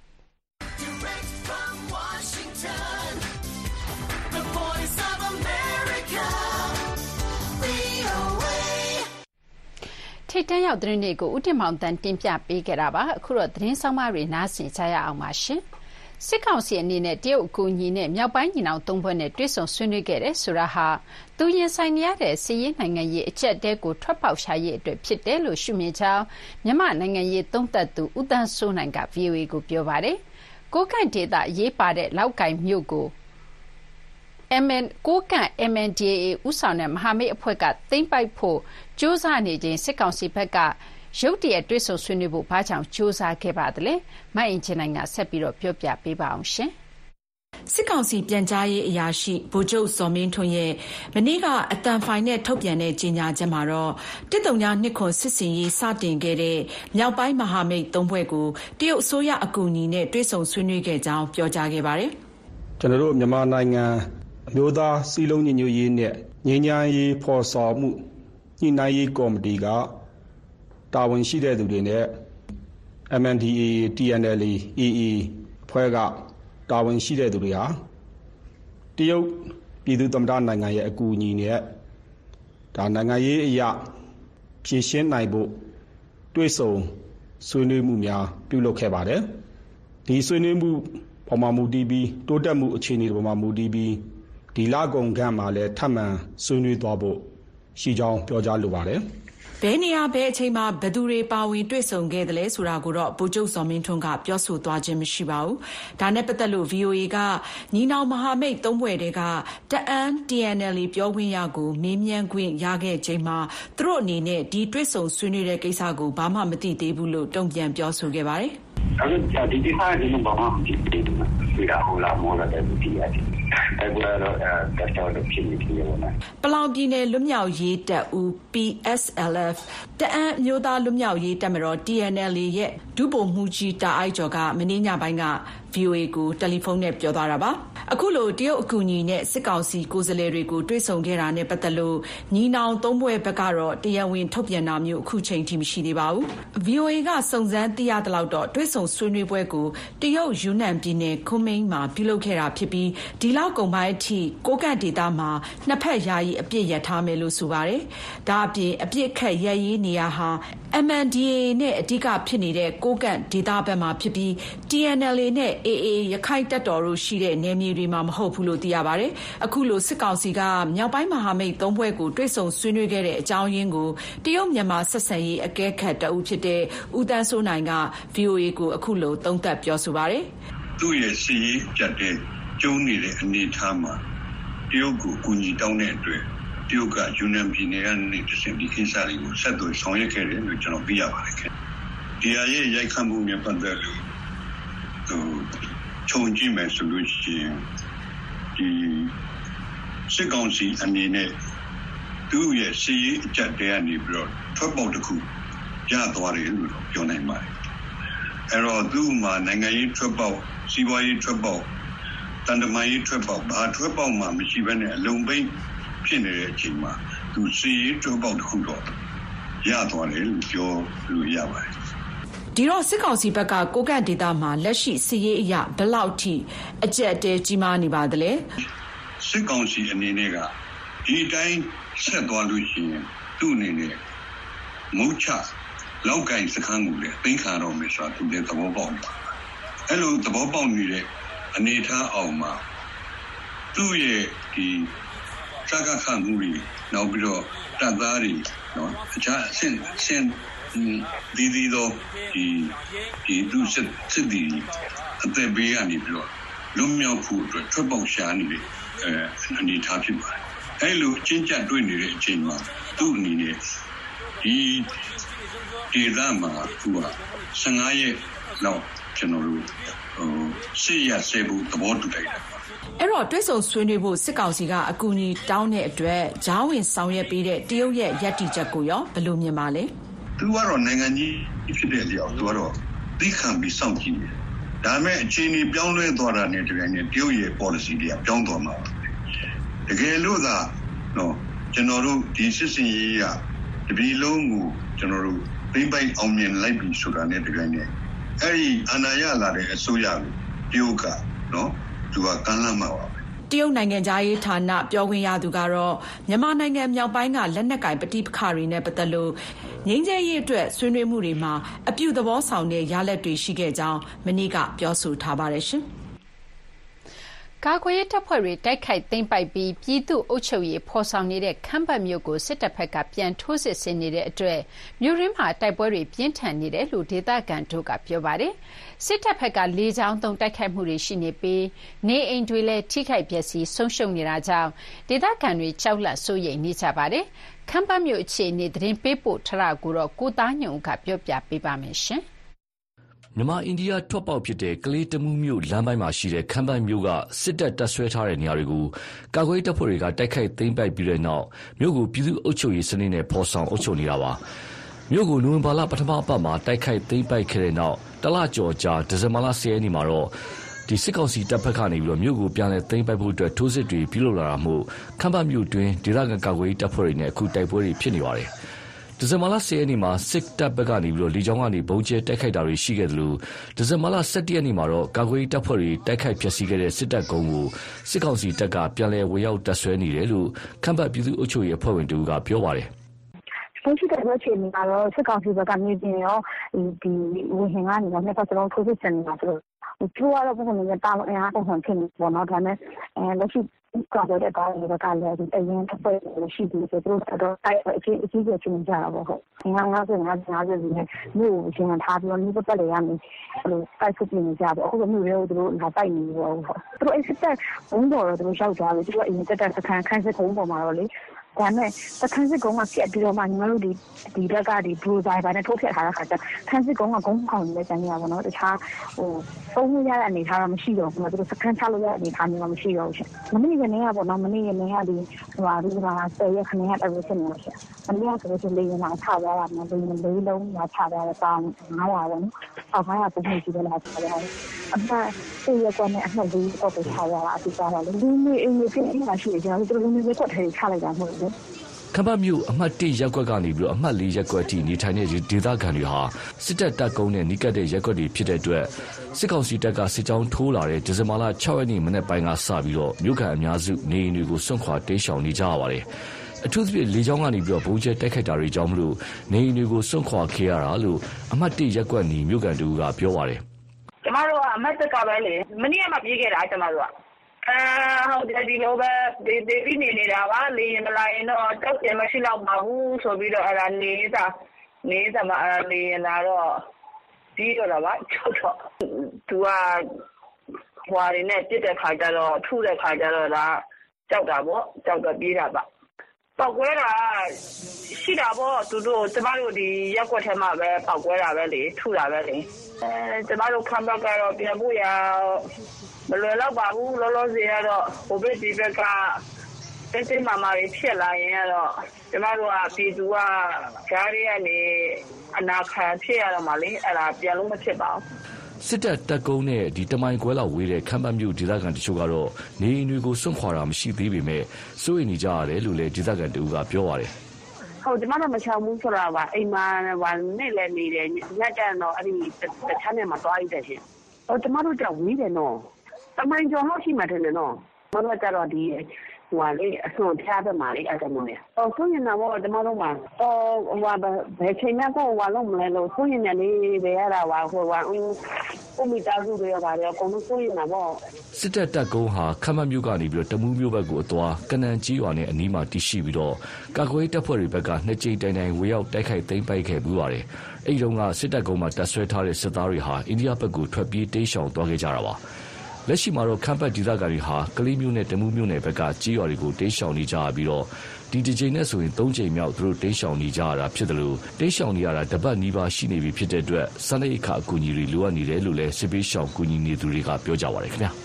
ထိပ်တန်းရောက်သတင်းတွေကိုဦးတင်မောင်တန်းတင်ပြပေးခဲ့တာပါအခုတော့သတင်းဆောင်မတွေနားဆင်ကြရအောင်ပါရှင်စစ်ကောင်စီအနေနဲ့တရုတ်အကူအညီနဲ့မြောက်ပိုင်းညီနောင်သုံးဖွဲ့နဲ့တွေ့ဆုံဆွေးနွေးခဲ့တယ်ဆိုတာဟာသူရင်ဆိုင်နေရတဲ့စစ်ရေးနိုင်ငံရေးအကျပ်အတည်းကိုထွက်ပေါက်ရှာရေးအတွက်ဖြစ်တယ်လို့ရှုမြင်ကြောင်းမြန်မာနိုင်ငံရေးသုံးသပ်သူဦးသန်းစိုးနိုင်က ဗွီအိုအေကိုပြောပါတယ်။ကိုကန့်ဒေသအရေးပါတဲ့လောက်ကိုင်မြို့ကိုMN ကိုကန့် M N D A A ဦးဆောင်တဲ့မဟာမိတ်အဖွဲ့ကသိမ်းပိုက်ဖို့ကြိုးစားနေခြင်းစစ်ကောင်စီဘက်ကရုတ်တရက်တွေ့ဆုံဆွေးနွေးဖို့ဘာကြောင့်ကြိုးစားခဲ့ပါသလဲ။မအင်ဂျင်နိုင်ကဆက်ပြီးတော့ပြောပြပေးပါအောင်ရှင်။စစ်ကောင်စီပြန်ကြားရေးအရာရှိဗိုလ်ချုပ်စော်မင်းထွန်းရဲ့မနေ့ကအတန်ဖိုင်နဲ့ထုတ်ပြန်တဲ့ကြေညာချက်မှာတော့တစ်တုံညာနှစ်ခွန်စစ်စင်ရေးစတင်ခဲ့တဲ့မြောက်ပိုင်းမဟာမိတ်သုံးဖွဲ့ကိုတရုတ်အစိုးရအကူအညီနဲ့တွေ့ဆုံဆွေးနွေးခဲ့ကြောင်းပြောကြားခဲ့ပါတယ်။ကျွန်တော်တို့မြန်မာနိုင်ငံအမျိုးသားစီးလုံးညီညွတ်ရေးနဲ့ငြိမ်းချမ်းရေးဖော်ဆောင်မှုညှိနှိုင်းရေးကော်မတီကတာဝန်ရှိတဲ့သူတွေနဲ့ M N D A A T N L A A A ဖွဲ့ကတာဝန်ရှိတဲ့သူတွေဟာတရုတ်ပြည်သူ့သမ္မတနိုင်ငံရဲ့အကူအညီနဲ့ဒါနိုင်ငံရေးအရာဖြည့်ရှင်းနိုင်ဖို့တွေ့ဆုံဆွေးနွေးမှုများပြုလုပ်ခဲ့ပါတယ်။ဒီဆွေးနွေးမှုပေါ်မှာမူတည်ပြီးတိုးတက်မှုအခြေအနေပေါ်မှာမူတည်ပြီးဒီလကုန်ခန့်မှာလည်းထပ်မံဆွေးနွေးသွားဖို့ရှိကြောင်းပြောကြားလိုပါတယ်။ဘယ်နေရာဘယ်အချိန်မှာဘယ်သူတွေပါဝင်တွေ့ဆုံခဲ့တယ်လဲဆိုတာကိုတော့ဗိုလ်ချုပ်စော်မင်းထွန်းကပြောဆိုသွားခြင်းမရှိပါဘူး။ဒါနဲ့ပတ်သက်လို့ ဗွီအိုအေကညီနောင်မဟာမိတ်သုံးဖွဲ့တွေကတအန်း T N L A ပြောခွင့်ရကိုမေးမြန်းခွင့်ရခဲ့ချိန်မှာသူတို့အနေနဲ့ဒီတွေ့ဆုံဆွေးနွေးတဲ့ကိစ္စကိုဘာမှမသိသေးဘူးလို့တုံ့ပြန်ပြောဆိုခဲ့ပါတယ်။အဲ့ဒါဒီဒီဟာဒီမှာဘာမှမသိသေးဘူး။ဒီကဟိုလာမောလာတဲ့ဒီအချင်းအဲ့ဒါတော့တက်တော့ဖြစ်နေတယ်နော်ပလောင်ပြည်နယ်လွတ်မြောက်ရေးတပ်ဦး P S L F တအန်းမျိုးသားလွတ်မြောက်ရေးတပ်မတော် T N L A ရဲ့ဒုဗိုလ်မှူးကြီးတာအိုက်ကျော်ကမနေ့ညပိုင်းက ဗွီအိုအေကိုတယ်လီဖုန်းနဲ့ပြောသွားတာပါအခုလိုတရုတ်အကူအညီနဲ့စစ်ကောင်စီကိုယ်စားလှယ်တွေကိုတွေ့ဆုံခဲ့တာနဲ့ပတ်သက်လို့ညီနောင်သုံးဘွဲ့ဘက်ကတော့တရားဝင်ထုတ်ပြန်တာမျိုးအခုချိန်ထိမရှိသေးပါဘူး ဗွီအိုအေကစုံစမ်းသိရသလောက်တော့တွေ့ဆုံဆွေးနွေးပွဲကိုတရုတ်ယူနန်ပြည်နယ်ခွန်းမိန်းမှာပြုလုပ်ခဲ့တာဖြစ်ပြီးဒီလောက်ကုန်ပိုင်းအထိကိုကန့်ဒေသမှာနှစ်ဖက်ယာယီအပြစ်ရထားမယ်လို့ဆိုပါတယ်ဒါအပြင်အပြစ်ခတ်ရရေးနေရာဟာ M N D A A နဲ့အဓိကဖြစ်နေတဲ့ကိုကန့်ဒေသဘက်မှာဖြစ်ပြီး T N L A နဲ့ A A ရခိုင်တပ်တော်တို့ရှိတဲ့နယ်မြေတွေမှာမဟုတ်ဘူးလို့သိရပါတယ်။အခုလိုစစ်ကောင်စီကမြောက်ပိုင်းမဟာမိတ်သုံးဘွဲ့ကိုတွေ့ဆုံဆွေးနွေးခဲ့တဲ့အကြောင်းရင်းကိုတရုတ်မြန်မာဆက်ဆံရေးအကဲခတ်တအုပ်ဖြစ်တဲ့ဦးတန်းစိုးနိုင်က ဗွီအိုအေကိုအခုလိုသုံးသပ်ပြောဆိုပါတယ်။သူ့ရဲ့စီရေးပြတ်တဲ့ကျုံးနေတဲ့အနေအထားမှာတရုတ်ကိုကူညီတောင်းတဲ့အတွက်တရုတ်ကယူနန်ပြည်နယ်ကနေတဆင့်ဒီကိစ္စတွေကိုဆက်သွယ်ဆောင်ရွက်ခဲ့တယ်လို့ကျွန်တော်သိရပါတယ်ခင်။ဒီအရေးရိုက်ခတ်မှုနဲ့ပတ်သက်လို့ခြုံကြည့်မယ်ဆိုလို့ရှိရင်ဒီစစ်ကောင်စီအနေနဲ့သူ့ရဲ့စီရေးအကြက်တဲကနေပြီးတော့ထွက်ပေါက်တစ်ခုရသွားတယ်လို့ပြောနိုင်ပါတယ်။အဲတော့သူ့မှာနိုင်ငံရေးထွက်ပေါက်စီးပွားရေးထွက်ပေါက်တန်တမာရေးထွက်ပေါက်ဘာထွက်ပေါက်မှမရှိဘဲနဲ့အလုံးပိတ်ဖြစ်နေတဲ့အချိန်မှာသူစီရေးထွက်ပေါက်တစ်ခုတော့ရသွားတယ်လို့ပြောလို့ရပါတယ်ဒီတော့စစ်ကောင်စီဘက်ကကိုကန့်ဒေသမှာလက်ရှိစစ်ရေးအရဘယ်လောက်ထိအကျက်အတဲကြီးမားနေပါသလဲစစ်ကောင်စီအနေနဲ့ကဒီတိုင်းဆက်သွားလို့ရှိရင်သူ့အနေနဲ့မုတ်ချလောက်ကင်စခန်းကိုလည်းသိမ်းခါတော့မယ်ဆိုတာသူလည်းသဘောပေါက်တယ်အဲ့လိုသဘောပေါက်နေတဲ့အနေထားအောင်မှာသူ့ရဲ့ဒီစကားခံမှုတွေနောက်ပြီးတော့တပ်သားတွေနော်အခြားအဆင့်အဆင့်ဒီဒီတော့ဒီဒီသူစစ်စစ်ဒီအသက်ဘေးကနေပြီးတော့လွတ်မြောက်ဖို့အတွက်ထွက်ပေါက်ရှာနေတဲ့အဲအနေထားဖြစ်ပါတယ်အဲလိုအချင်းချင်းတွေ့နေတဲ့အချိန်မှာသူ့အနေနဲ့ဒီဒေသမှာသူကဆယ်ငါးရက်လောက်ကျွန်တော်တို့ဟိုစစ်ရဆဲဖို့သဘောတူလိုက်တာအဲ့တော့တွဲဆုံဆွေးနွေးဖို့စစ်ကောင်စီကအကူအညီတောင်းတဲ့အတွက်ဂျားဝင်ဆောင်ရွက်ပေးတဲ့တရုတ်ရဲ့ယက်တီချက်ကိုရောဘယ်လိုမြင်ပါလဲသူကတော့နိုင်ငံကြီးဖြစ်တဲ့လျောက်သူကတော့သိခံပြီးစောင့်ကြည့်တယ်။ဒါပေမဲ့အခြေအနေပြောင်းလဲသွားတာနဲ့တကယ်နဲ့တရုတ်ရဲ့ policy တွေကပြောင်းသွားမှာပါ။တကယ်လို့သာနော်ကျွန်တော်တို့ဒီစစ်စင်ရေးရတပြည်လုံးကိုကျွန်တော်တို့သိမ့်ပိုက်အောင်မြင်လိုက်ပြီဆိုတာနဲ့တကယ်နဲ့အဲ့ဒီအာဏာရလာတဲ့အစိုးရကိုတရုတ်ကနော်သူကကမ်းလှမ်းမှာပါတရုတ်နိုင်ငံသားရေးဌာနပြောခွင့်ရသူကတော့မြန်မာနိုင်ငံမြောက်ပိုင်းကလက်နက်ကင်ပဋိပက္ခတွေနဲ့ပတ်သက်လို့ငြိမ်းချမ်းရေးအတွက်ဆွေးနွေးမှုတွေမှာအပြုသဘောဆောင်တဲ့ရလဒ်တွေရှိခဲ့ကြောင်းမနေ့ကပြောဆိုထားပါတယ်ရှင်။ကာကွယ်ရေးတပ်ဖွဲ့တွေတိုက်ခိုက်သိမ်းပိုက်ပြီးပြည်သူ့အုပ်ချုပ်ရေးဖော်ဆောင်နေတဲ့ခမ်းပတ်မြို့ကိုစစ်တပ်ဘက်ကပြန်ထိုးစစ်ဆင်နေတဲ့အတွက်မြို့ရင်းမှာတိုက်ပွဲတွေပြင်းထန်နေတယ်လို့ဒေသခံတို့ကပြောပါတယ်။စစ်တပ်ဘက်ကလေကြောင်းသုံးတိုက်ခိုက်မှုတွေရှိနေပြီးနေအိမ်တွေလည်းထိခိုက်ပျက်စီးဆုံးရှုံးနေတာကြောင့်ဒေသခံတွေကြောက်လန့်စိုးရိမ်နေကြပါတယ်။ခမ်းပတ်မြို့အခြေအနေသတင်းပေးပို့ထတာကိုတော့ကိုသားညုံကပြောပြပေးပါမယ်ရှင်။မြန်မာအိန္ဒိယထွက်ပေါက်ဖြစ်တဲ့ကလေးတမူးမြို့လမ်းပိုင်းမှာရှိတဲ့ခမ်းပတ်မြို့ကစစ်တပ်တပ်ဆွဲထားတဲ့နေရာတွေကိုကာကွယ်ရေးတပ်ဖွဲ့တွေကတိုက်ခိုက်သိမ်းပိုက်ပြီးတဲ့နောက်မြို့ကိုပြည်သူ့အုပ်ချုပ်ရေးစနစ်နဲ့ဖော်ဆောင်အုပ်ချုပ်နေတာပါမြို့ကိုနိုဝင်ဘာလပထမအပတ်မှာတိုက်ခိုက်သိမ်းပိုက်ခဲ့တဲ့နောက်တလကျော်ကြာဒီဇင်ဘာလဆယ်ရက်နေ့မှာတော့ဒီစစ်ကောင်စီတပ်ဖက်ကနေပြီးတော့မြို့ကိုပြန်လည်သိမ်းပိုက်ဖို့အတွက်ထိုးစစ်တွေပြုလုပ်လာတာမို့ခမ်းပတ်မြို့တွင်ဒေသခံကာကွယ်ရေးတပ်ဖွဲ့တွေနဲ့အခုတိုက်ပွဲတွေဖြစ်နေပါတယ်ဒီဇင်ဘာလဆယ်ရက်နေ့မှာစစ်တပ်ဘက်ကနေပြီးတော့လေကြောင်းကနေဘုံကျဲတိုက်ခိုက်တာတွေရှိခဲ့တယ်လို့ဒီဇင်ဘာလဆယ်တစ်ရက်နေ့မှာတော့ကာကွယ်ရေးတပ်ဖွဲ့တွေတိုက်ခိုက်ဖျက်ဆီးခဲ့တဲ့စစ်တပ်ကုန်းကိုစစ်ကောင်စီတပ်ကပြန်လည်ဝင်ရောက်တပ်ဆွဲနေတယ်လို့ခမ်းပတ်ပြည်သူ့အုပ်ချုပ်ရေးအဖွဲ့ဝင်တူကပြောပါတယ်ဘုံရှိတဲ့အခြေအနေကတော့စစ်ကောင်စီဘက်ကနေပြင်ရောဒီဝင်ဟင်ကနေတော့နှစ်ပတ်စလုံးထိုးစစ်ဆင်နေတာဆိုတော့သူကတော့ပုံမှန်ကတားလို့အင်အားပုံစံဖြစ်နေပေါ့နော်ဒါနဲ့အဲလက်ရှိကာကွယ်တဲ့ကောင်တွေကလည်းဒီအရင်တစ်ဖွဲ့ရှိပြီးဆိုတော့တော့တိုက်အကြီးအကြီးကြီးချင်းကြတာပေါ့ဟုတ်ငါးငါးဆယ်ငါးဆယ်ငါးဆယ်ဒီနဲ့မြို့ကိုရှင်ထားပြီးတော့မြို့ပတ်လေရမယ်ဟိုတိုက်စစ်ပြင်ကြတော့အခုကမြို့တွေကိုသူတို့လာတိုက်နေပေါ့ဟုတ်သူတို့အဲ့စစ်တပ်ဘုံတော်တော့သူတို့ရောက်သွားတယ်သူတို့အရင်တက်တက်စခန်းခန်းစစ်ကုန်းပေါ်မှာတော့လေဒါနဲ့စခန်းစစ်ကုန်းကပြက်ပြီးတော့မှညီမတို့ဒီဒီဘက်ကဒီဘလူးဇိုင်ဘာနဲ့ထိုးဖျက်ထားတဲ့ခါကျခန်းစစ်ကုန်းကဂုံးခေါင်နေတဲ့ကျန်နေရပါတော့တခြားဟိုသုံးလို့ရတဲ့အနေထားတော့မရှိတော့ဘူးသူတို့စခန်းချလို့ရတဲ့အနေထားမျိုးမရှိတော့ဘူးရှင်မနေ့ကနေကပေါ့နော်မနေ့ကနေကဒီဟိုဟာဒီကဆယ်ရက်ခဏရက်တော့ဖြစ်နေလို့ရှင်မနေ့ကဆိုလို့လေရင်လာချသွားတာမျိုးလေလေးလုံးလာချသွားတဲ့ပေါင်းငါးရာပေါ့နော်အောက်ပိုင်းကပုံမှန်ကြည့်တယ်လားဆိုတော့အမှန်ဆေးရက်ကနေအမှတ်လေးတော့ပဲချရတာအတူတာလေလူမျိုးအင်းကြီးဖြစ်နေတာရှိတယ်ကျွန်တော်တို့လူမျိုးတွေထွက်ထဲချလိုက်တာမဟုတ်ဘူးခမ်းပတ်မြို့အမှတ်တစ်ရပ်ကွက်ကနေပြီးတော့အမှတ်လေးရပ်ကွက်ထိနေထိုင်တဲ့ဒေသခံတွေဟာစစ်တပ်တပ်ကုန်းနဲ့နီးကပ်တဲ့ရပ်ကွက်တွေဖြစ်တဲ့အတွက်စစ်ကောင်စီတပ်ကစစ်ကြောင်းထိုးလာတဲ့ဒီဇင်ဘာလ၆ရက်နေ့မနေ့ပိုင်းကစပြီးတော့မြို့ခံအများစုနေအိမ်တွေကိုစွန့်ခွာတိမ်းရှောင်နေကြရပါတယ်အထူးသဖြင့်လေကြောင်းကနေပြီးတော့ဘုံကျဲတိုက်ခိုက်တာတွေကြောင့်မလို့နေအိမ်တွေကိုစွန့်ခွာခဲ့ရတာလို့အမှတ်တစ်ရပ်ကွက်နေမြို့ခံတို့ကပြောပါတယ်ကျမတို့ကအမှတ်တစ်ကပဲလေမနေ့ကမှပြေးခဲ့တာကျမတို့ကအဲဟုတ်တယ်ဒီလိုပဲဒီဒီပြီးနေနေတာပါလေရင်မလာရင်တော့တောက်တယ်မရှိတော့ပါဘူးဆိုပြီးတော့အဲ့ဒါနေတာနေတာမှအဲ့ဒါလေရင်လာတော့ပြီးတော့တော့ချုပ်တော့သူကဟွာရင်းနဲ့ပြစ်တဲ့ခါကျတော့ထုတဲ့ခါကျတော့ဒါကြောက်တာပေါ့ကြောက်တော့ပြေးတာပါပောက်ကွဲတာရှိတာပေါ့သူတို့ကျမတို့ဒီရက်ွက်ထဲမှာပဲပောက်ကွဲတာပဲလေထုတာပဲလေအဲကျမတို့ခံဘက်ကတော့ပြန်ဖို့ရမလွယ်တော့ပါဘူးလောလောဆယ်ကတော့ဟိုဘက်ဒီဘက်ကတင်းတင်းမာမာတွေဖြစ်လာရင်ကတော့ကျမတို့ကပြည်သူကဂျားတွေကနေအနာခံဖြစ်ရတော့မှလေအဲ့ဒါပြန်လို့မဖြစ်ပါဘူးစစ်တပ်တပ်ကုန်းနဲ့ဒီတမိုင်ခွဲလောက်ဝေးတဲ့ခမ်းပတ်မြို့ဒေသခံတချို့ကတော့နေအိမ်တွေကိုစွန့်ခွာတာမရှိသေးပေမဲ့စိုးရိမ်နေကြရတယ်လို့လည်းဒေသခံတူကပြောပါတယ်ဟုတ်ကျမတို့မချောင်ဘူးဆိုတာပါအိမ်မှာဟိုနေ့လည်းနေတယ်ညကျန်တော့အဲ့ဒီတခြားနေမှာသွားရတဲ့ရှင်ဟိုကျမတို့ကြောက်ဝေးတယ်နော်တမိုင်ကျော်လောက်ရှိမှတယ်နော်မတို့ကြတော့ဒီဟိုလေအစွန်ဖျားတဲ့မှာလေအဲ့ဒါမျိုးလေ။အော်ဆိုရင်တော့ကျမတို့မှာအော်ဟိုဘယ်ချိန်မှကိုဟိုလုံးမလဲလို့ဆိုရင်လည်းပဲရတာပါဟိုကကိုမိသားစုတွေရောပါတယ်အကုန်လုံးဆိုရင်တော့စစ်တပ်တပ်ကုန်းဟာခမ်းမမြို့ကနေပြီးတော့တမူးမြို့ဘက်ကိုအသွားကနန်ကြီးရွာနဲ့အနီးမှာတည်ရှိပြီးတော့ကာကွယ်တပ်ဖွဲ့တွေဘက်ကနှစ်ကြိမ်တိုင်တိုင်ဝေရောက်တိုက်ခိုက်သိမ်းပိုက်ခဲ့ပြီးပါတယ်။အဲ့ဒီတော့ကစစ်တပ်ကုန်းမှာတပ်ဆွဲထားတဲ့စစ်သားတွေဟာအိန္ဒိယဘက်ကိုထွက်ပြေးတိမ်းရှောင်သွားခဲ့ကြတာပါ။လက်ရှိမှာတော့ခမ်းပတ်ဒေသခံတွေဟာကလေးမျိုးနဲ့တမူးမျိုးနယ်ဘက်ကကြီးရွာတွေကိုတိမ်းရှောင်နေကြပြီးတော့ဒီတစ်ချိန်နဲ့ဆိုရင်သုံးချိန်မြောက်သူတို့တိမ်းရှောင်နေကြရတာဖြစ်တယ်လို့တိမ်းရှောင်နေရတာတပတ်နီးပါးရှိနေပြီဖြစ်တဲ့အတွက်စနေအခါအကူအညီတွေလိုအပ်နေတယ်လို့လည်းစစ်ပေးရှောင်ကူညီနေသူတွေကပြောကြပါတယ်ခင်ဗျာ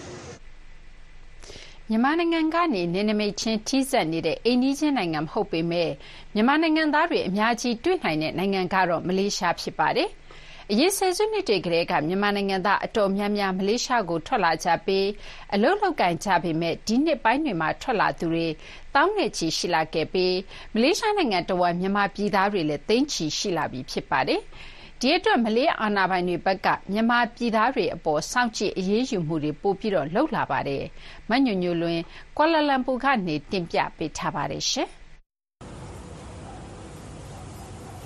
မြန်မာနိုင်ငံကနေနယ်နိမိတ်ချင်းထိစပ်နေတဲ့အိန္ဒိချင်းနိုင်ငံမဟုတ်ပေမဲ့မြန်မာနိုင်ငံသားတွေအများကြီးတွေ့နိုင်တဲ့နိုင်ငံကတော့မလေးရှားဖြစ်ပါတယ်အရေးဆယ်စုနှစ်တွေကလေးကမြန်မာနိုင်ငံသားအတော်များများမလေးရှားကိုထွက်လာကြပြီးအလုပ်လုပ်ကင်ကြပေမဲ့ဒီနှစ်ပိုင်းတွေမှာထွက်လာသူတွေတောင်းနဲ့ချီရှိလာခဲ့ပြီးမလေးရှားနိုင်ငံတော်ဝန်မြန်မာပြည်သားတွေလည်းသိန်းချီရှိလာပြီဖြစ်ပါတယ်။ဒီအတွက်မလေးအာဏာပိုင်တွေဘက်ကမြန်မာပြည်သားတွေအပေါ်စောင့်ကြည့်အရေးယူမှုတွေပိုပြီးတော့လှုပ်လာပါတယ်။မညွညွလွင်ကွာလာလမ်ပူကနေတင်ပြပေးထားပါတယ်ရှင်။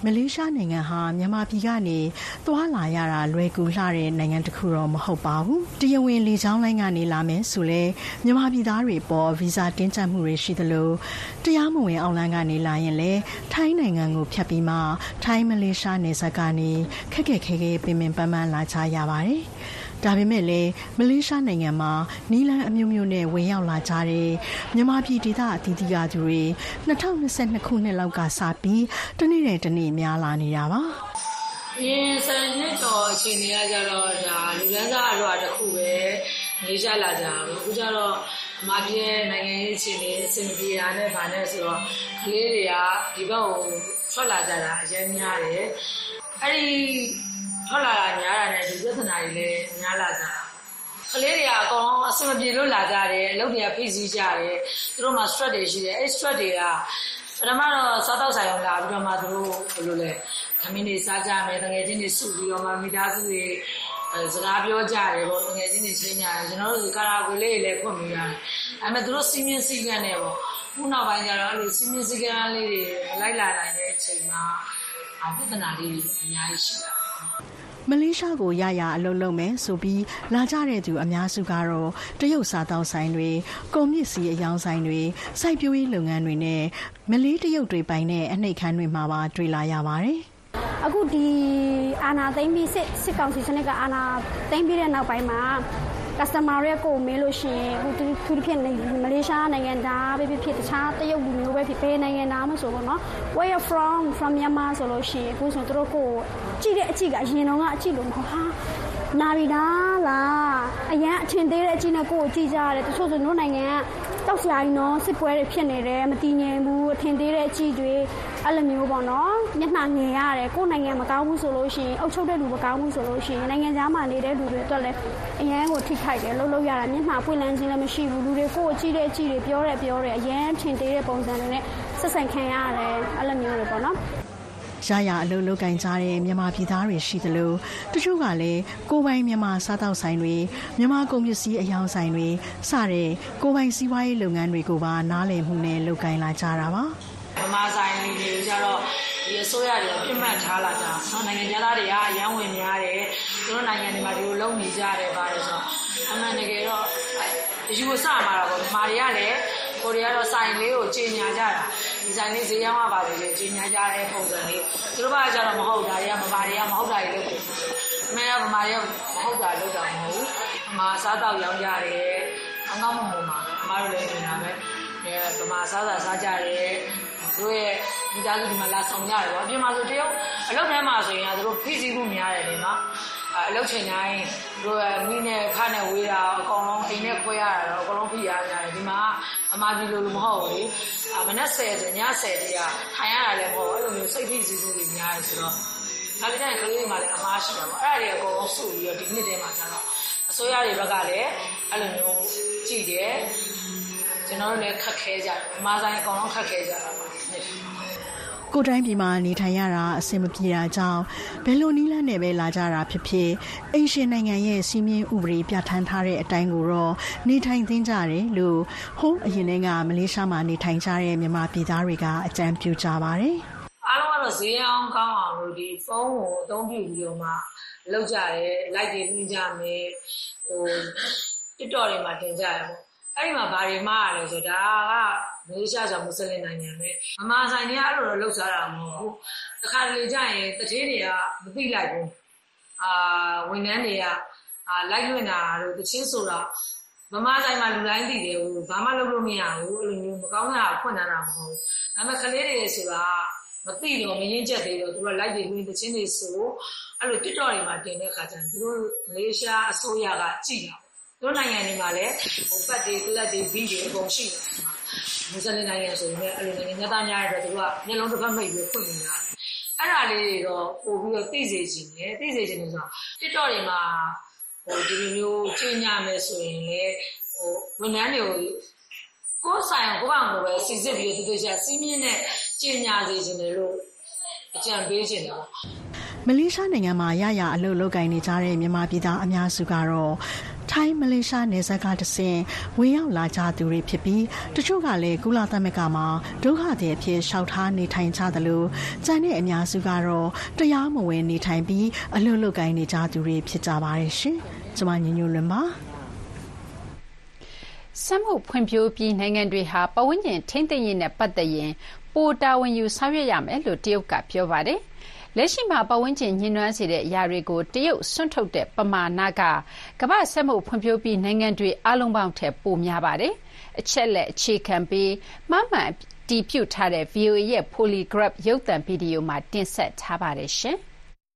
မလေးရှားနိုင်ငံဟာမြန်မာပြည်ကနေသွားလာရတာလွယ်ကူလှတဲ့နိုင်ငံတစ်ခုတော့မဟုတ်ပါဘူး။တရားဝင်လေကြောင်းလိုင်းကနေလာမယ်ဆိုလဲမြန်မာပြည်သားတွေပေါ်ဗီဇာတင်းကျပ်မှုတွေရှိသလိုတရားမဝင်အောင်လန်းကနေလာရင်လည်းထိုင်းနိုင်ငံကိုဖြတ်ပြီးမှထိုင်းမလေးရှားနယ်စပ်ကနေခက်ခက်ခဲခဲပင်ပင်ပန်းပန်းလာကြရပါတယ်။ဒါပေမဲ့လည်းမလေးရှားနိုင်ငံမှာနီလန်အမျိုးမျိုးနဲ့ဝင်ရောက်လာကြတဲ့မြန်မာပြည်ဒေသအသီးသီးကသူတွေ၂၀၂၂ခုနှစ်လောက်ကစပြီးတနေ့နဲ့တနေ့များလာနေတာပါ။အရင်ဆယ်နှစ်ကျော်အချိန်တွေကကြတော့ဒါလူလန်းစားအရွာတစ်ခုပဲမလေးရှားလာကြတာပေါ့။အခုကျတော့အမပြည်နိုင်ငံရေးအခြေအနေအဆင်ပြေတာနဲ့ဗာနဲ့ဆိုတော့ကလေးတွေကဒီဘက်ကိုထွက်လာကြတာအရင်များတယ်။အဲ့ဒီထွက်လာတာများတာနဲ့ဒီပြဿနာတွေလည်းများလာကြတာကလေးတွေကအကောင်အဆင်မပြေလို့လာကြတယ်အလုပ်တွေကဖိစီးကြတယ်သူတို့မှာ stress တွေရှိတယ်အဲ့ stress တွေကပထမတော့စားတော့ဆိုင်အောင်လာပြီးတော့မှသူတို့ဘယ်လိုလဲခမင်းတွေစားကြမယ်တကယ်ချင်းတွေစုပြီးတော့မှမိသားစုတွေစကားပြောကြတယ်ပေါ့တကယ်ချင်းတွေချင်းကြတယ်ကျွန်တော်တို့ကာရာကိုလေးတွေလည်းဖွင့်မိရတယ်အဲ့မဲ့သူတို့စီးမြင့်စီးကန်နေပေါ့ခုနောက်ပိုင်းကျတော့အဲ့လိုစီးမြင့်စီးကန်လေးတွေလိုက်လာနိုင်တဲ့အချိန်မှာပြဿနာလေးအများကြီးရှိတာမလေးရှားကိုရရအလုပ်လုပ်မယ်ဆိုပြီးလာကြတဲ့သူအများစုကတော့တရုတ်စားတောက်ဆိုင်တွေကုန်မြင့်စီအယောင်ဆိုင်တွေစိုက်ပျိုးရေးလုပ်ငန်းတွေနဲ့မလေးတရုတ်တွေပိုင်တဲ့အနှိတ်ခမ်းတွေမှာပါတွေ့လာရပါတယ်။အခုဒီအာနာသိမ့်ပြီးစစ်စစ်ကောင်စီစနစ်ကအာနာသိမ့်ပြီးတဲ့နောက်ပိုင်းမှာ customer တွေကိုမေးလို့ရှိရင်အခုသူသူဖြစ်နေမလေးရှားနိုင်ငံသားပဲဖြစ်တခြားတရုတ်လူမျိုးပဲဖြစ်ပေးနိုင်ငံသားမဆိုတော့နော် where you from from Myanmar ဆိုလို့ရှိရင်အခုဆိုသူတို့ကိုကြည့်တဲ့အကြည့်ကအရင်တော့ကအကြည့်လို့မဟုတ်ဟာနာရီလားလားအရင်အထင်သေးတဲ့အကြည့်နဲ့ကိုကိုကြည့်ကြရတယ်တချို့ဆိုတို့နိုင်ငံကတောက်စရာကြီးနော်စစ်ပွဲတွေဖြစ်နေတယ်မတည်ငြိမ်ဘူးအထင်သေးတဲ့အကြည့်တွေအဲ့လိုမျိုးပေါ့နော်မျက်နှာငယ်ရတယ်ကိုနိုင်ငံမကောင်းဘူးဆိုလို့ရှိရင်အုပ်ချုပ်တဲ့လူမကောင်းဘူးဆိုလို့ရှိရင်နိုင်ငံသားမှနေတဲ့လူတွေအတွက်လည်းအရင်ကိုထိခိုက်တယ်လှုပ်လှုပ်ရတာမျက်နှာပွင့်လန်းခြင်းလည်းမရှိဘူးလူတွေကိုကြည့်တဲ့အကြည့်တွေပြောတယ်ပြောတယ်အရင်ထင်သေးတဲ့ပုံစံတွေနဲ့ဆက်ဆံခံရတယ်အဲ့လိုမျိုးတွေပေါ့နော်ရရအလုပ်လုပ်ကင်ကြတဲ့မြန်မာပြည်သားတွေရှိသလိုတချို့ကလည်းကိုယ်ပိုင်မြန်မာစားတောက်ဆိုင်တွေမြန်မာကုန်ပစ္စည်းအယောင်ဆိုင်တွေစတဲ့ကိုယ်ပိုင်စီးပွားရေးလုပ်ငန်းတွေကိုပါနားလည်မှုနဲ့လုပ်ကင်လာကြတာပါမြန်မာဆိုင်တွေကြတော့ဒီအစိုးရတွေပြစ်မှတ်ထားလာကြနော်နိုင်ငံသားတွေကအရန်ဝင်များတယ်သူတို့နိုင်ငံတွေမှာဒီလိုလုပ်နေကြတယ်ပါတယ်ဆိုတော့အမှန်တကယ်တော့ဒီကိုစမှာတော့မြန်မာတွေကလည်းကိုရီးယားတော့ဆိုင်လေးကိုကြီးညာကြတာဒီဆိုင်လေးဈေးရောင်းရပါတယ်လေကြီးညာကြတဲ့ပုံစံလေးသူတို့ကကြတော့မဟုတ်တာတွေကမမာတွေကမဟုတ်တာတွေလုပ်တယ်အမေကမမာတွေကမဟုတ်တာလုပ်တာမဟုတ်ဘူးအမစားတော့ရောင်းကြတယ်အငေါ့မုံမှာအမတို့လည်းနေတာပဲအဲဗမာစားစားစားကြတယ်တို့ရဲ့မိသားစုဒီမှာလာဆောင်ကြတယ်ပေါ့အပြင်မှာဆိုတရုတ်အလုပ်ထဲမှာဆိုရင်တို့ဖိစီးမှုများတယ်လေနော်အလုပ်ချိန်တိုင်းတို့မိနဲ့ခါနဲ့ဝေးတာအကောင်လုံးအိမ်နဲ့ခွဲရတာတော့အကောင်လုံးဖိရကြတယ်ဒီမှာအမဒီလိုလိုမဟုတ်ဘူးလေမနက်ဆယ်ဆိုညဆယ်တည်းကထိုင်ရတာလည်းမဟုတ်အဲ့လိုမျိုးစိတ်ဖိစီးမှုတွေများတယ်ဆိုတော့ဒါကြတဲ့ကလေးတွေမှာလည်းအမားရှိတာပေါ့အဲ့ဒါတွေအကောင်လုံးစုပြီးတော့ဒီနှစ်တည်းမှာကျတော့အစိုးရတွေဘက်ကလည်းအဲ့လိုမျိုးကြည့်တယ်ကျွန်တော်တို့လည်းခက်ခဲကြတယ်အမားဆိုင်အကောင်လုံးခက်ခဲကြတာပါကိုတိုင်းပြည်မှာနေထိုင်ရတာအဆင်မပြေတာကြောင့်ဘယ်လိုနည်းလမ်းနဲ့ပဲလာကြတာဖြစ်ဖြစ်အိမ်ရှင်နိုင်ငံရဲ့စီးမြင်ဥပဒေပြဋ္ဌာန်းထားတဲ့အတိုင်းကိုတော့နေထိုင်သင့်ကြတယ်လို့ဟိုးအရင်ကမလေးရှားမှာနေထိုင်ကြတဲ့မြန်မာပြည်သားတွေကအကြံပြုကြပါတယ်အားလုံးကတော့ဈေးအောင်ကောင်းအောင်လို့ဒီဖုန်းကိုအသုံးပြုပြီးတော့မှလောက်ကြတယ်လိုက်တွေနှင်းကြမယ်ဟို TikTok တွေမှာတင်ကြရပေါ့အဲ့ဒီမှာဘာတွေမှားရလဲဆိုဒါကမလေးရှားဆိုမွတ်စလင်နိုင်ငံပဲအမှားဆိုင်တွေကအဲ့လိုတော့လောက်စားတာမဟုတ်ဘူးတခါတလေကြာရင်တထေးတွေကမသိလိုက်ဘူးအာဝန်ထမ်းတွေကအာလိုက်လွင်တာတို့တချင်းဆိုတာမမဆိုင်မှာလူတိုင်းသိတယ်ဟိုဘာမှလုပ်လို့မရဘူးအဲ့လိုမျိုးမကောင်းတာဖွင့်တာမဟုတ်ဘူးဒါပေမဲ့ကလေးတွေဆိုတာမသိတော့မရင်းချက်သေးတော့သူကလိုက်ပြီးတချင်းတွေဆိုအဲ့လို TikTok တွေမှာတင်တဲ့အခါကျရင်သူတို့မလေးရှားအစိုးရကကြည့်တာတို့နိုင်ငံတွေမှာလည်းဟိုဖက်တွေကလပ်တွေဘီတွေအကုန်ရှိတယ်မွတ်စလင်နိုင်ငံဆိုရင်အဲ့လိုနိုင်ငံသားများတဲ့အတွက်သူကမျက်လုံးတစ်ဖက်မိတ်ပြီးဖွင့်နေတာအဲ့ဒါလေးတွေတော့ပို့ပြီးတော့သိစေချင်တယ်သိစေချင်တယ်ဆိုတော့ TikTok တွေမှာဟိုဒီလိုမျိုးကျင်းညာမယ်ဆိုရင်လေဟိုဝန်ထမ်းတွေကိုကိုယ်ဆိုင်ကိုကောင်ကိုပဲစီစစ်ပြီးတူတူချာစီးမြင့်နဲ့ကျင်းညာစေချင်တယ်လို့အကြံပေးချင်တယ်မလေးရှားနိုင်ငံမှာရရအလုပ်လုပ်ကိုင်နေကြတဲ့မြန်မာပြည်သားအများစုကတော့ထိုင်းမလေးရှားနယ်စပ်ကတဆင့်ဝင်ရောက်လာကြသူတွေဖြစ်ပြီးတချို့ကလည်းကုလသမဂ္ဂမှာဒုက္ခသည်အဖြစ်ရှောက်ထားနေထိုင်ကြသလိုကျန်တဲ့အများစုကတော့တရားမဝင်နေထိုင်ပြီးအလုပ်လုပ်ကိုင်နေကြသူတွေဖြစ်ကြပါတယ်ရှင်။ကျွန်မညညလွင်ပါစက်မှုဖွံ့ဖြိုးပြီးနိုင်ငံတွေဟာပဝန်းကျင်ထိန်းသိမ်းရေးနဲ့ပတ်သက်ရင်ပိုတာဝန်ယူဆောင်ရွက်ရမယ်လို့တရုတ်ကပြောပါတယ်။လက်ရှိမှာပဝန်းကျင်ညှဉ်းနှွမ်းစေတဲ့အရာတွေကိုတရုတ်စွန့်ထုတ်တဲ့ပမာဏကကမ္ဘာစက်မှုဖွံ့ဖြိုးပြီးနိုင်ငံတွေအလုံးပေါင်းထက်ပိုများပါတယ်။အချက်လက်အခြေခံပြီးမှမှန်တည်ပြုထားတဲ့ ဗီအိုအေ ရဲ့ Polygraph ရုပ်သံဗီဒီယိုမှာတင်ဆက်ထားပါတယ်ရှင်။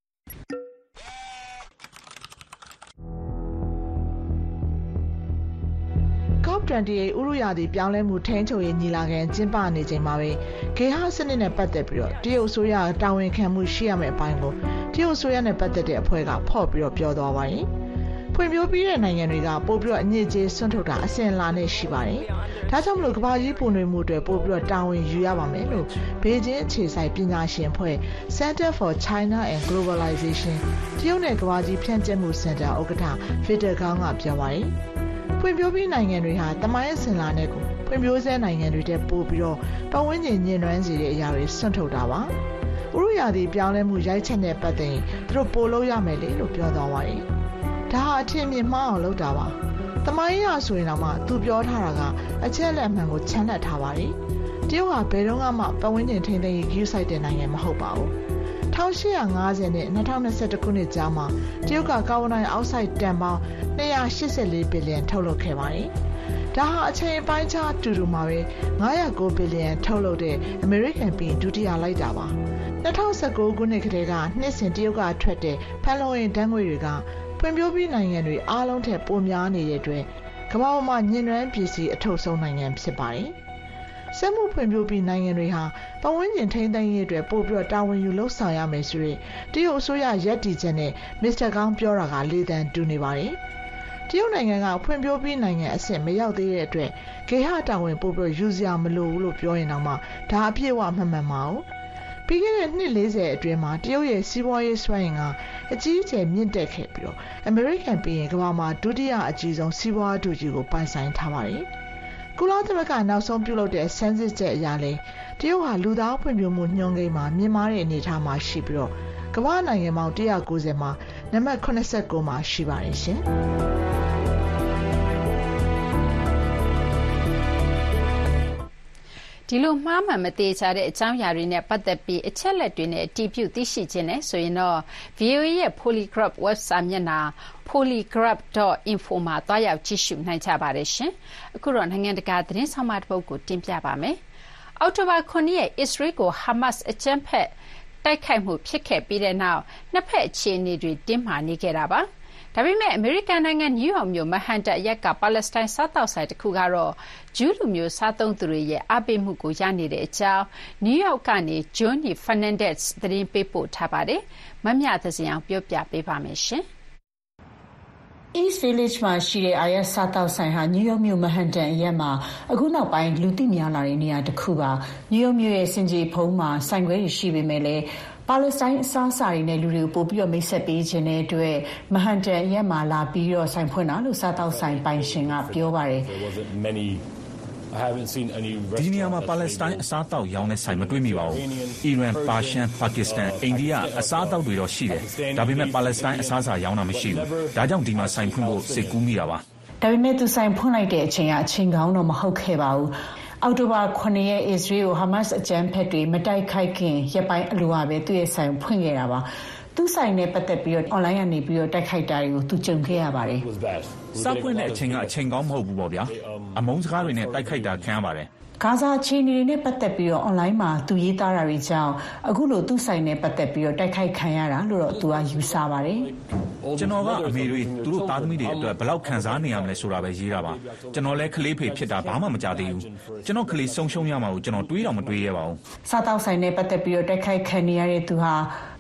ကော့ ၂၈ ဥရုရာသီပြောင်းလဲမှုထိန်းချုပ်ရေးညီလာခံကျင်းပနေချိန်မှာပဲဂေဟစနစ်နဲ့ပတ်သက်ပြီးတော့တရုတ်အစိုးရတာဝန်ခံမှုရှိရမယ့်အပိုင်းကိုတရုတ်အစိုးရနဲ့ပတ်သက်တဲ့အဖွဲ့ကဖော့ပြီးတော့ပြောသွားပါတယ်။ဖွံ့ဖြိုးပြီးတဲ့နိုင်ငံတွေကပို့ပြီးတော့အညစ်အကြေးဆွန့်ထုတ်တာအစဉ်အလာနဲ့ရှိပါတယ်။ဒါကြောင့်မလို့ကမ္ဘာကြီးပုံနှွေမှုတွေပို့ပြီးတော့တာဝန်ယူရပါမယ်လို့ဘေကျင်းအခြေစိုက်ပညာရှင်အဖွဲ့ Center for China and Globalization တရုတ်နဲ့ကမ္ဘာကြီးဖြန့်ကျက်မှုစင်တာဥက္ကဋ္ဌ Victor Gao ကပြောပါတယ်။ဖွံ့ဖြိုးပြီးနိုင်ငံတွေဟာတမိုင်းအစဉ်လာနဲ့ကိုဖွံ့ဖြိုးဆဲနိုင်ငံတွေတဲ့ပို့ပြီးတော့ပတ်ဝန်းကျင်ညှဉ်းနှွမ်းစေတဲ့အရာတွေဆွန့်ထုတ်တာပါ။ဥရုရာသီပြောင်းလဲမှုရိုက်ချက်နဲ့ပတ်သက်ရင်သူတို့ပို့လို့ရမယ်လေလို့ပြောသွားပါတယ်။ဒါဟာအထင်မြင်မှားအောင်လုပ်တာပါ။တမိုင်းရဆိုရင်တော့မှသူပြောထားတာကအချက်လက်မှန်ကိုချန်လက်ထားပါတယ်။တရုတ်ဟာဘယ်တော့မှပတ်ဝန်းကျင်ထိန်းသိမ်းရေးဂရုစိုက်တဲ့နိုင်ငံမဟုတ်ပါဘူး။၁၈၅၀နဲ့၂၀၂၁ခုနှစ်ကြားမှာတရုတ်ကကာဗွန်ဒိုင်အောက်ဆိုက်တန်ပေါင်း၂၈၄ဘီလီယံထုတ်လုပ်ခဲ့ပါတယ်။ဒါဟာအချိန်ပိုင်းခြားတူတူမှာပဲ၅၀၉ဘီလီယံထုတ်လုပ်တဲ့အမေရိကန်ပြည်ဒုတိယလိုက်တာပါ။၂၀၁၉ခုနှစ်ကတည်းကနှစ်စဉ်တရုတ်ကထွက်တဲ့ဖန်လုံအိမ်ဓာတ်ငွေ့တွေကဖွံ့ဖြိုးပြီးနိုင်ငံတွေအားလုံးထက်ပိုများနေတဲ့အတွက်ကမ္ဘာပေါ်မှာညှဉ်းနှွမ်းပစ္စည်းအထုတ်ဆုံးနိုင်ငံဖြစ်ပါတယ်။စက်မှုဖွံ့ဖြိုးပြီးနိုင်ငံတွေဟာပတ်ဝန်းကျင်ထိန်းသိမ်းရေးအတွက်ပို့ပြီးတော့တာဝန်ယူလှုပ်ဆောင်ရမယ်ဆိုရင်တရုတ်အစိုးရရပ်တည်ချက်နဲ့မစ္စတာကောင်ပြောတာကလေသံတူနေပါတယ်။တရုတ်နိုင်ငံကဖွံ့ဖြိုးပြီးနိုင်ငံအဆင့်မရောက်သေးတဲ့အတွက်ဂေဟတာဝန်ပို့ပြီးယူစရာမလိုဘူးလို့ပြောရင်တော့မှဒါအပြည့်အဝမှန်မှန်မဟုတ်။ပြီးခဲ့တဲ့နှစ်၄၀အတွင်းမှာတရုတ်ရဲ့စီးပွားရေးစွမ်းအင်ကအကြီးအကျယ်မြင့်တက်ခဲ့ပြီးတော့အမေရိကန်ပြည်ရင်ကမ္ဘာမှာဒုတိယအကြီးဆုံးစီးပွားတူကြီးကိုပိုင်ဆိုင်ထားပါတယ်။ကုလသမဂ္ဂနောက်ဆုံးပြုလုပ်တဲ့စမ်းစစ်ချက်အရလဲတရုတ်ဟာလူသားဖွံ့ဖြိုးမှုညွှန်းကိန်းမှာမြင့်မားတဲ့အနေအထားမှာရှိပြီးတော့ကမ္ဘာနိုင်ငံပေါင်း၁၉၀မှာနံပါတ်၇၉မှာရှိပါတယ်ရှင်။ဒီလိုမှားမှန်မသေးချာတဲ့အကြောင်းအရာတွေနဲ့ပတ်သက်ပြီးအချက်လက်တွေနဲ့အတည်ပြုသိရှိခြင်းနဲ့ဆိုရင်တော့ ဗီအိုအေ ရဲ့ Polygraph website မျက်နှာ polygraph dot info မှာတွားရောက်ကြည့်ရှုနိုင်ကြပါတယ်ရှင်။အခုတော့နိုင်ငံတကာသတင်းဆောင်မတစ်ပုဒ်ကိုတင်ပြပါမယ်။အောက်တိုဘာခုနှစ်ရက်အစ္စရေးကိုဟာမတ်စ်အကြမ်းဖက်တိုက်ခိုက်မှုဖြစ်ခဲ့ပြီးတဲ့နောက်နှစ်ဖက်အခြေအနေတွေတင်းမာနေခဲ့တာပါ။ဒါပေမဲ့အမေရိကန်နိုင်ငံနယူးယောက်မြို့မဟန်တန်အရပ်ကပါလက်စတိုင်းစားတောက်ဆိုင်တစ်ခုကတော့ဂျူးလူမျိုးစားသုံးသူတွေရဲ့အားပေးမှုကိုရနေတဲ့အကြောင်းနယူးယောက်ကနေဂျွန်နီဖာနန်ဒက်စ်သတင်းပေးပို့ထားပါတယ်။မမြသဇင်အောင်ပြောပြပေးပါမယ်ရှင်။ East Village မှာရှိတဲ့ I S စားတောက်ဆိုင်ဟာနယူးယောက်မြို့မဟန်တန်အရပ်မှာအခုနောက်ပိုင်းလူသိများလာတဲ့နေရာတစ်ခုပါနယူးယောက်မြို့ရဲ့စင်ကြေဖုံးမှာဆိုင်ခွဲတွေရှိပေမဲ့လည်းပါလက်စတိုင်းအစားအစာတွေနဲ့လူတွေကိုပို့ပြီးတော့မိတ်ဆက်ပေးခြင်းတဲ့အတွက်မဟန်တန်အရပ်မှာလာပြီးတော့ဆိုင်ဖွင့်တာလို့စားတောက်ဆိုင်ပိုင်ရှင်ကပြောပါတယ်ဒီနေရာမှာပါလက်စတိုင်းအစားအသောက်ရောင်းတဲ့ဆိုင်မတွေ့မိပါဘူး။အီရန်၊ပါရှန်၊ပါကစ္စတန်၊အိန္ဒိယအစားအသောက်တွေတော့ရှိတယ်။ဒါပေမဲ့ပါလက်စတိုင်းအစားအစာရောင်းတာမရှိဘူး။ဒါကြောင့်ဒီမှာဆိုင်ဖွင့်ဖို့စိတ်ကူးမိတာပါ။ဒါပေမဲ့သူဆိုင်ဖွင့်လိုက်တဲ့အချိန်ကအချိန်ကောင်းတော့မဟုတ်ခဲ့ပါဘူး။အောက်တိုဘာခုနှစ်ရက်အစ္စရေးကိုဟာမတ်စ်အကြမ်းဖက်တွေမတိုက်ခိုက်ခင်ရက်ပိုင်းအလိုအပဲသူ့ရဲ့ဆိုင်ဖွင့်ခဲ့တာပါသူ့ဆိုင်နဲ့ပတ်သက်ပြီးတော့ online ကနေပြီးတော့တိုက်ခိုက်တာတွေကိုသူကြုံခဲ့ရပါတယ်စပွင့်တဲ့အချိန်ကအချိန်ကောင်းမဟုတ်ဘူးပေါ့ဗျာအမုန်းစကားတွေနဲ့တိုက်ခိုက်တာခံရပါတယ်ဂါဇာအခြေအနေတွေနဲ့ပတ်သက်ပြီးတော့ online မှာသူရေးသားတာတွေကြောင့်အခုလိုသူ့ဆိုင်နဲ့ပတ်သက်ပြီးတော့တိုက်ခိုက်ခံရတာလို့တော့သူကယူဆပါတယ်ကျွန်တော်ကအမေတွေသူတို့သားသမီးတွေအတွက်ဘယ်လောက်ခံစားနေရမလဲဆိုတာပဲရေးတာပါကျွန်တော်လည်းကလေးဖေဖြစ်တာဘာမှမကြသေးဘူးကျွန်တော်ကလေးဆုံးရှုံးရမှာကိုကျွန်တော်တွေးတော့မတွေးရပါဘူးစားတောက်ဆိုင်နဲ့ပတ်သက်ပြီးတော့တိုက်ခိုက်ခံနေရတဲ့သူဟာ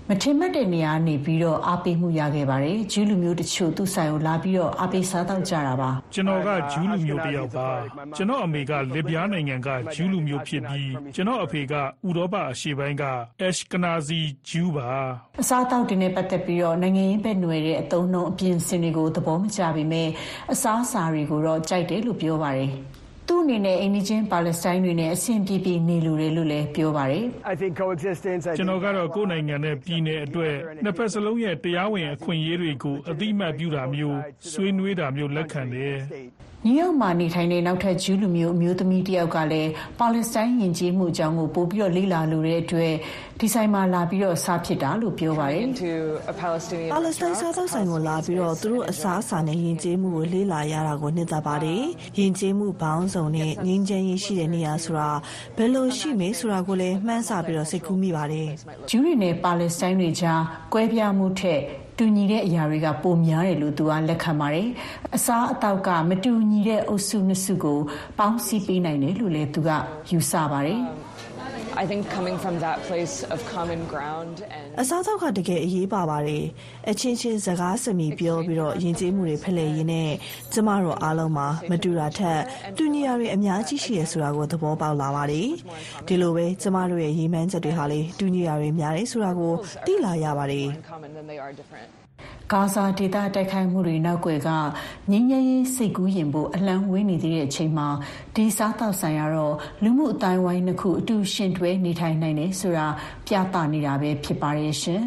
မထင်မှတ်တဲ့နေရာနေပြီးတော့အားပေးမှုရခဲ့ပါတယ်ဂျူးလူမျိုးတချို့သူ့ဆိုင်ကိုလာပြီးတော့အားပေးစားတောက်ကြတာပါကျွန်တော်ကဂျူးလူမျိုးတစ်ယောက်ပါကျွန်တော်အမေကလစ်ဗျားနိုင်ငံကဂျူးလူမျိုးဖြစ်ပြီးကျွန်တော်အဖေကဥရောပအရှေ့ပိုင်းက Ashkenazi ဂျူးပါအစားတောက်တင်နဲ့ပတ်သက်ပြီးတော့နိုင်ငံရေးဘက်နွယ်တဲ့အသုံးနှုန်းအပြင်စင်တွေကိုသဘောမကျပေမဲ့အစားအစာတွေကိုတော့ကြိုက်တယ်လို့ပြောပါတယ်သူ့အနေနဲ့အိန္ဒိချင်းပါလက်စတိုင်းတွေနဲ့အဆင်ပြေပြေနေလိုတယ်လို့လည်းပြောပါတယ်ကျွန်တော်ကတော့ကိုယ်နိုင်ငံနဲ့ပြည်내အတွက်နှစ်ဖက်စလုံးရဲ့တရားဝင်အခွင့်အရေးတွေကိုအတိအမှတ်ပြုတာမျိုးဆွေးနွေးတာမျိုးလက်ခံတယ်နယူးယောက်မှာနေထိုင်တဲ့နောက်ထပ်ဂျူးလူမျိုးအမျိုးသမီးတစ်ယောက်ကလည်းပါလက်စတိုင်းယဉ်ကျေးမှုအကြောင်းကိုပို့ပြီးတော့လေ့လာလိုတဲ့အတွက်ဒီဆိုင်မှာလာပြီးတော့စားဖြစ်တာလို့ပြောပါတယ်ပါလက်စတိုင်းစားသောက်ဆိုင်ကိုလာပြီးတော့သူတို့အစားအစာနဲ့ယဉ်ကျေးမှုကိုလေ့လာရတာကိုနှစ်သက်ပါတယ်ယဉ်ကျေးမှုပေါင်းစုံနဲ့ငြိမ်းချမ်းရေးရှိတဲ့နေရာဆိုတာဘယ်လိုရှိမေးဆိုတာကိုလည်းမှန်းဆပြီးတော့စိတ်ကူးမိပါတယ်ဂျူးတွေနဲ့ပါလက်စတိုင်းတွေကြားကွဲပြားမှုထက်တူညီတဲ့အရာတွေကပိုများတယ်လို့သူကလက်ခံပါတယ်အစားအသောက်ကမတူညီတဲ့အုပ်စုနှစ်စုကိုပေါင်းစည်းပေးနိုင်တယ်လို့လည်းသူကယူဆပါတယ် I think coming from that place of common ground and အစားအသောက်ကတကယ်အရေးပါပါတယ်အချင်းချင်းစကားစမြည်ပြောပြီးတော့ယဉ်ကျေးမှုတွေဖလှယ်ရင်းနဲ့ကျမတို့အားလုံးမှာမတူတာထက်တူညီတာတွေအများကြီးရှိရဆိုတာကိုသဘောပေါက်လာပါတယ်ဒီလိုပဲကျမတို့ရဲ့ရည်မှန်းချက်တွေဟာလေတူညီတာတွေများတယ်ဆိုတာကိုသိလာရပါတယ်ဂါဇာဒေသတိုက်ခိုက်မှုတွေနောက်ွယ်ကငြိမ်းချမ်းရေးစိတ်ကူးရင်ဖို့အလံဝေးနေတဲ့အချိန်မှာဒီစားတောက်ဆိုင်ကတော့လူမှုအတိုင်းဝိုင်းနှစ်ခုအတူရှင်တွဲနေထိုင်နိုင်တယ်ဆိုတာပြသနေတာပဲဖြစ်ပါရဲ့ရှင်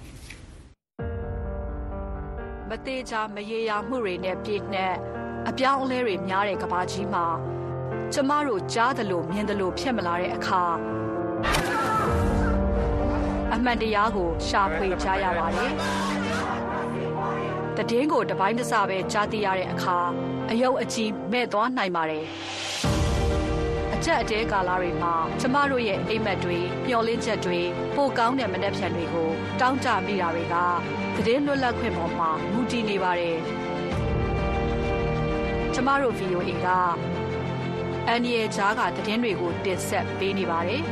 မသေးချာမရေရာမှုတွေနဲ့ပြည့်နှက်အပြောင်းအလဲတွေများတဲ့ကမ္ဘာကြီးမှာကျမတို့ကြားသလိုမြင်သလိုဖြစ်မလာတဲ့အခါအမှန်တရားကိုရှာဖွေကြရပါတယ်တည်င်းကိုတပိုင်းတစပဲကြားသိရတဲ့အခါအယုတ်အကြီးမဲ့သွားနိုင်ပါတယ်အချက်အတဲကာလတွေမှာကျမတို့ရဲ့အိမ်မက်တွေမျှော်လင့်ချက်တွေပိုကောင်းတဲ့မနှက်ဖြန်တွေကိုတောင်းတမိတာတွေကတည်င်းလွတ်လပ်ခွင့်ပေါ်မှာမူတည်နေပါတယ်ကျမတို့ ဗီအိုအေ ကအန်ရီဂျားကတည်င်းတွေကိုတင်ဆက်ပေးနေပါတယ်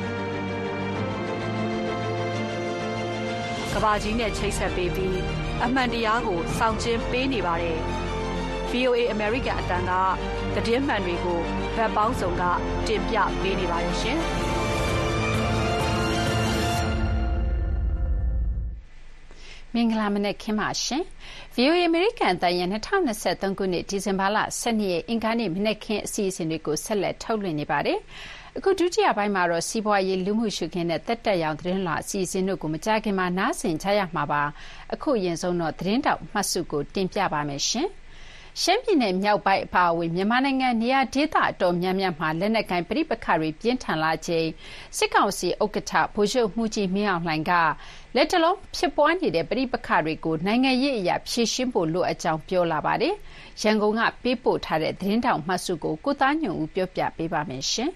ကဘာကြီးနဲ့ချိတ်ဆက်ပေးပြီးအမှန်တရားကိုစောင့်ကျဉ်ပေးနေပါတယ် ဗီအိုအေ American အတန်ကသတင်းမှန်တွေကိုဗတ်ပေါင်းစုံကတင်ပြပေးနေပါတယ်ရှင်မင်္ဂလာမနက်ခင်းပါရှင် ဗီအိုအေ American အတန်ရဲ့၂၀၂၃ခုနှစ်ဒီဇင်ဘာလ၁၂ရက်အင်္ဂါနေ့မနက်ခင်းအစီအစဉ်တွေကိုဆက်လက်ထုတ်လွှင့်နေပါတယ်အခုဒုတိယပိုင်းမှာတော့စီးပွားရေးလူမှုရှုခင်းနဲ့တက်တက်ရောင်သတင်းလာအစီအစဉ်တို့ကိုမကြခင်မှာနားဆင်ကြရမှာပါအခုအရင်ဆုံးတော့သတင်းတောက်မှတ်စုကိုတင်ပြပါမယ်ရှင်ရှမ်းပြည်နယ်မြောက်ပိုင်းအပါအဝင်မြန်မာနိုင်ငံနေရာဒေသအတော်များများမှာလက်နက်ကိုင်ပဋိပက္ခတွေပြင်းထန်လာချိန်စစ်ကောင်စီဥက္ကဋ္ဌဗိုလ်ချုပ်မှုကြီးမင်းအောင်လှိုင်ကလက်တလုံးဖြစ်ပွားနေတဲ့ပဋိပက္ခတွေကိုနိုင်ငံရေးအရာဖြေရှင်းဖို့လိုအပ်ကြောင်းပြောလာပါတယ်ရန်ကုန်ကပေးပို့ထားတဲ့သတင်းတောက်မှတ်စုကိုကိုသားညွန့်ဦးပြောပြပေးပါမယ်ရှင်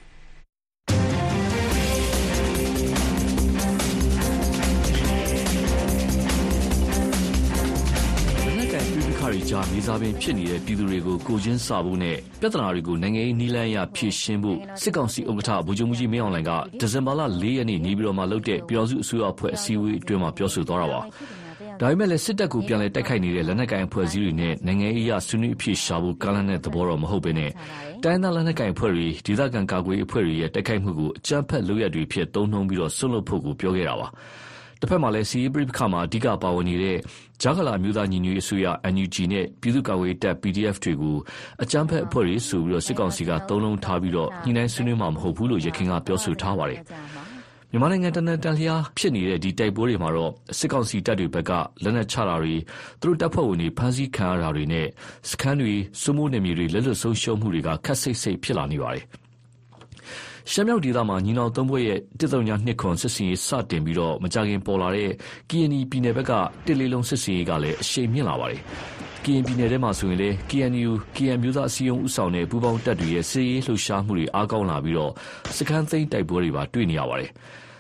ခါရီကြားမြေစာပင်ဖြစ်နေတဲ့ပြည်သူတွေကိုကိုချင်းစာဖို့နဲ့ပြဿနာတွေကိုနိုင်ငံရေးနည်းလမ်းအရဖြေရှင်းဖို့စစ်ကောင်စီဥက္ကဋ္ဌဗိုလ်ချုပ်မှုကြီးမင်းအောင်လှိုင်ကဒီဇင်ဘာလ၄ရက်နေ့နေပြည်တော်မှာလုပ်တဲ့ပြည်တော်စုအစိုးရအဖွဲ့အစည်းအဝေးအတွင်းမှာပြောဆိုသွားတာပါဒါပေမဲ့လည်းစစ်တပ်ကိုပြန်လည်တိုက်ခိုက်နေတဲ့လက်နက်ကိုင်အဖွဲ့အစည်းတွေနဲ့နိုင်ငံရေးအရဆွေးနွေးအဖြေရှာဖို့ကမ်းလှမ်းတဲ့သဘောတော့မဟုတ်ဘဲနဲ့တိုင်းသားလက်နက်ကိုင်အဖွဲ့တွေဒေသခံကာကွယ်ရေးအဖွဲ့တွေရဲ့တိုက်ခိုက်မှုကိုအကြမ်းဖက်လုပ်ရတွေဖြစ်သုံးနှုံးပြီးတော့ဆွတ်လွတ်ဖို့ကိုပြောခဲ့တာပါတစ်ဖက်မှာလည်းစီးရီးပရိပခါမှာအဓိကပါဝင်နေတဲ့ဂျာဂလာမျိုးသားညီညွတ်ရေးအစိုးရ အန်ယူဂျီ နဲ့ပြည်သူ့ကာကွယ်ရေးတပ် ပီဒီအက်ဖ် တွေကိုအကြမ်းဖက်အဖွဲ့တွေဆိုပြီးတော့စစ်ကောင်စီကသုံးလုံးထားပြီးတော့ညှိနှိုင်းဆွေးနွေးမှာမဟုတ်ဘူးလို့ရခိုင်ကပြောဆိုထားပါတယ်မြန်မာနိုင်ငံတနင်္လာလျားဖြစ်နေတဲ့ဒီတိုက်ပွဲတွေမှာတော့စစ်ကောင်စီတပ်တွေဘက်ကလက်နက်ချတာတွေသူတို့တပ်ဖွဲ့ဝင်တွေဖမ်းဆီးခံရတာတွေနဲ့စခန်းတွေစုမိုးနယ်မြေတွေလက်လွတ်ဆုံးရှုံးမှုတွေကခက်စိတ်စိတ်ဖြစ်လာနေပါတယ်ရှမ်းမြောက်ဒေသမှာညီနောင်သုံးဘွဲ့ရဲ့တစ်သုံးညာနှစ်ခွန်စစ်စင်ရေးစတင်ပြီးတော့မကြခင်ပေါ်လာတဲ့ ကီအန်ယူ ပြည်နယ်ဘက်ကတစ်လေးလုံးစစ်စင်ရေးကလည်းအရှိန်မြင့်လာပါတယ်။ကီအန်ပြည်နယ်ထဲမှာဆိုရင်လည်း ကီအန်ယူ ကီအန်မျိုးသားအစည်းအရုံးဦးဆောင်တဲ့ပူးပေါင်းတပ်တွေရဲ့စစ်ရေးလှုပ်ရှားမှုတွေအားကောင်းလာပြီးတော့စခန်းသိမ်းတိုက်ပွဲတွေပါတွေ့နေရပါတယ်။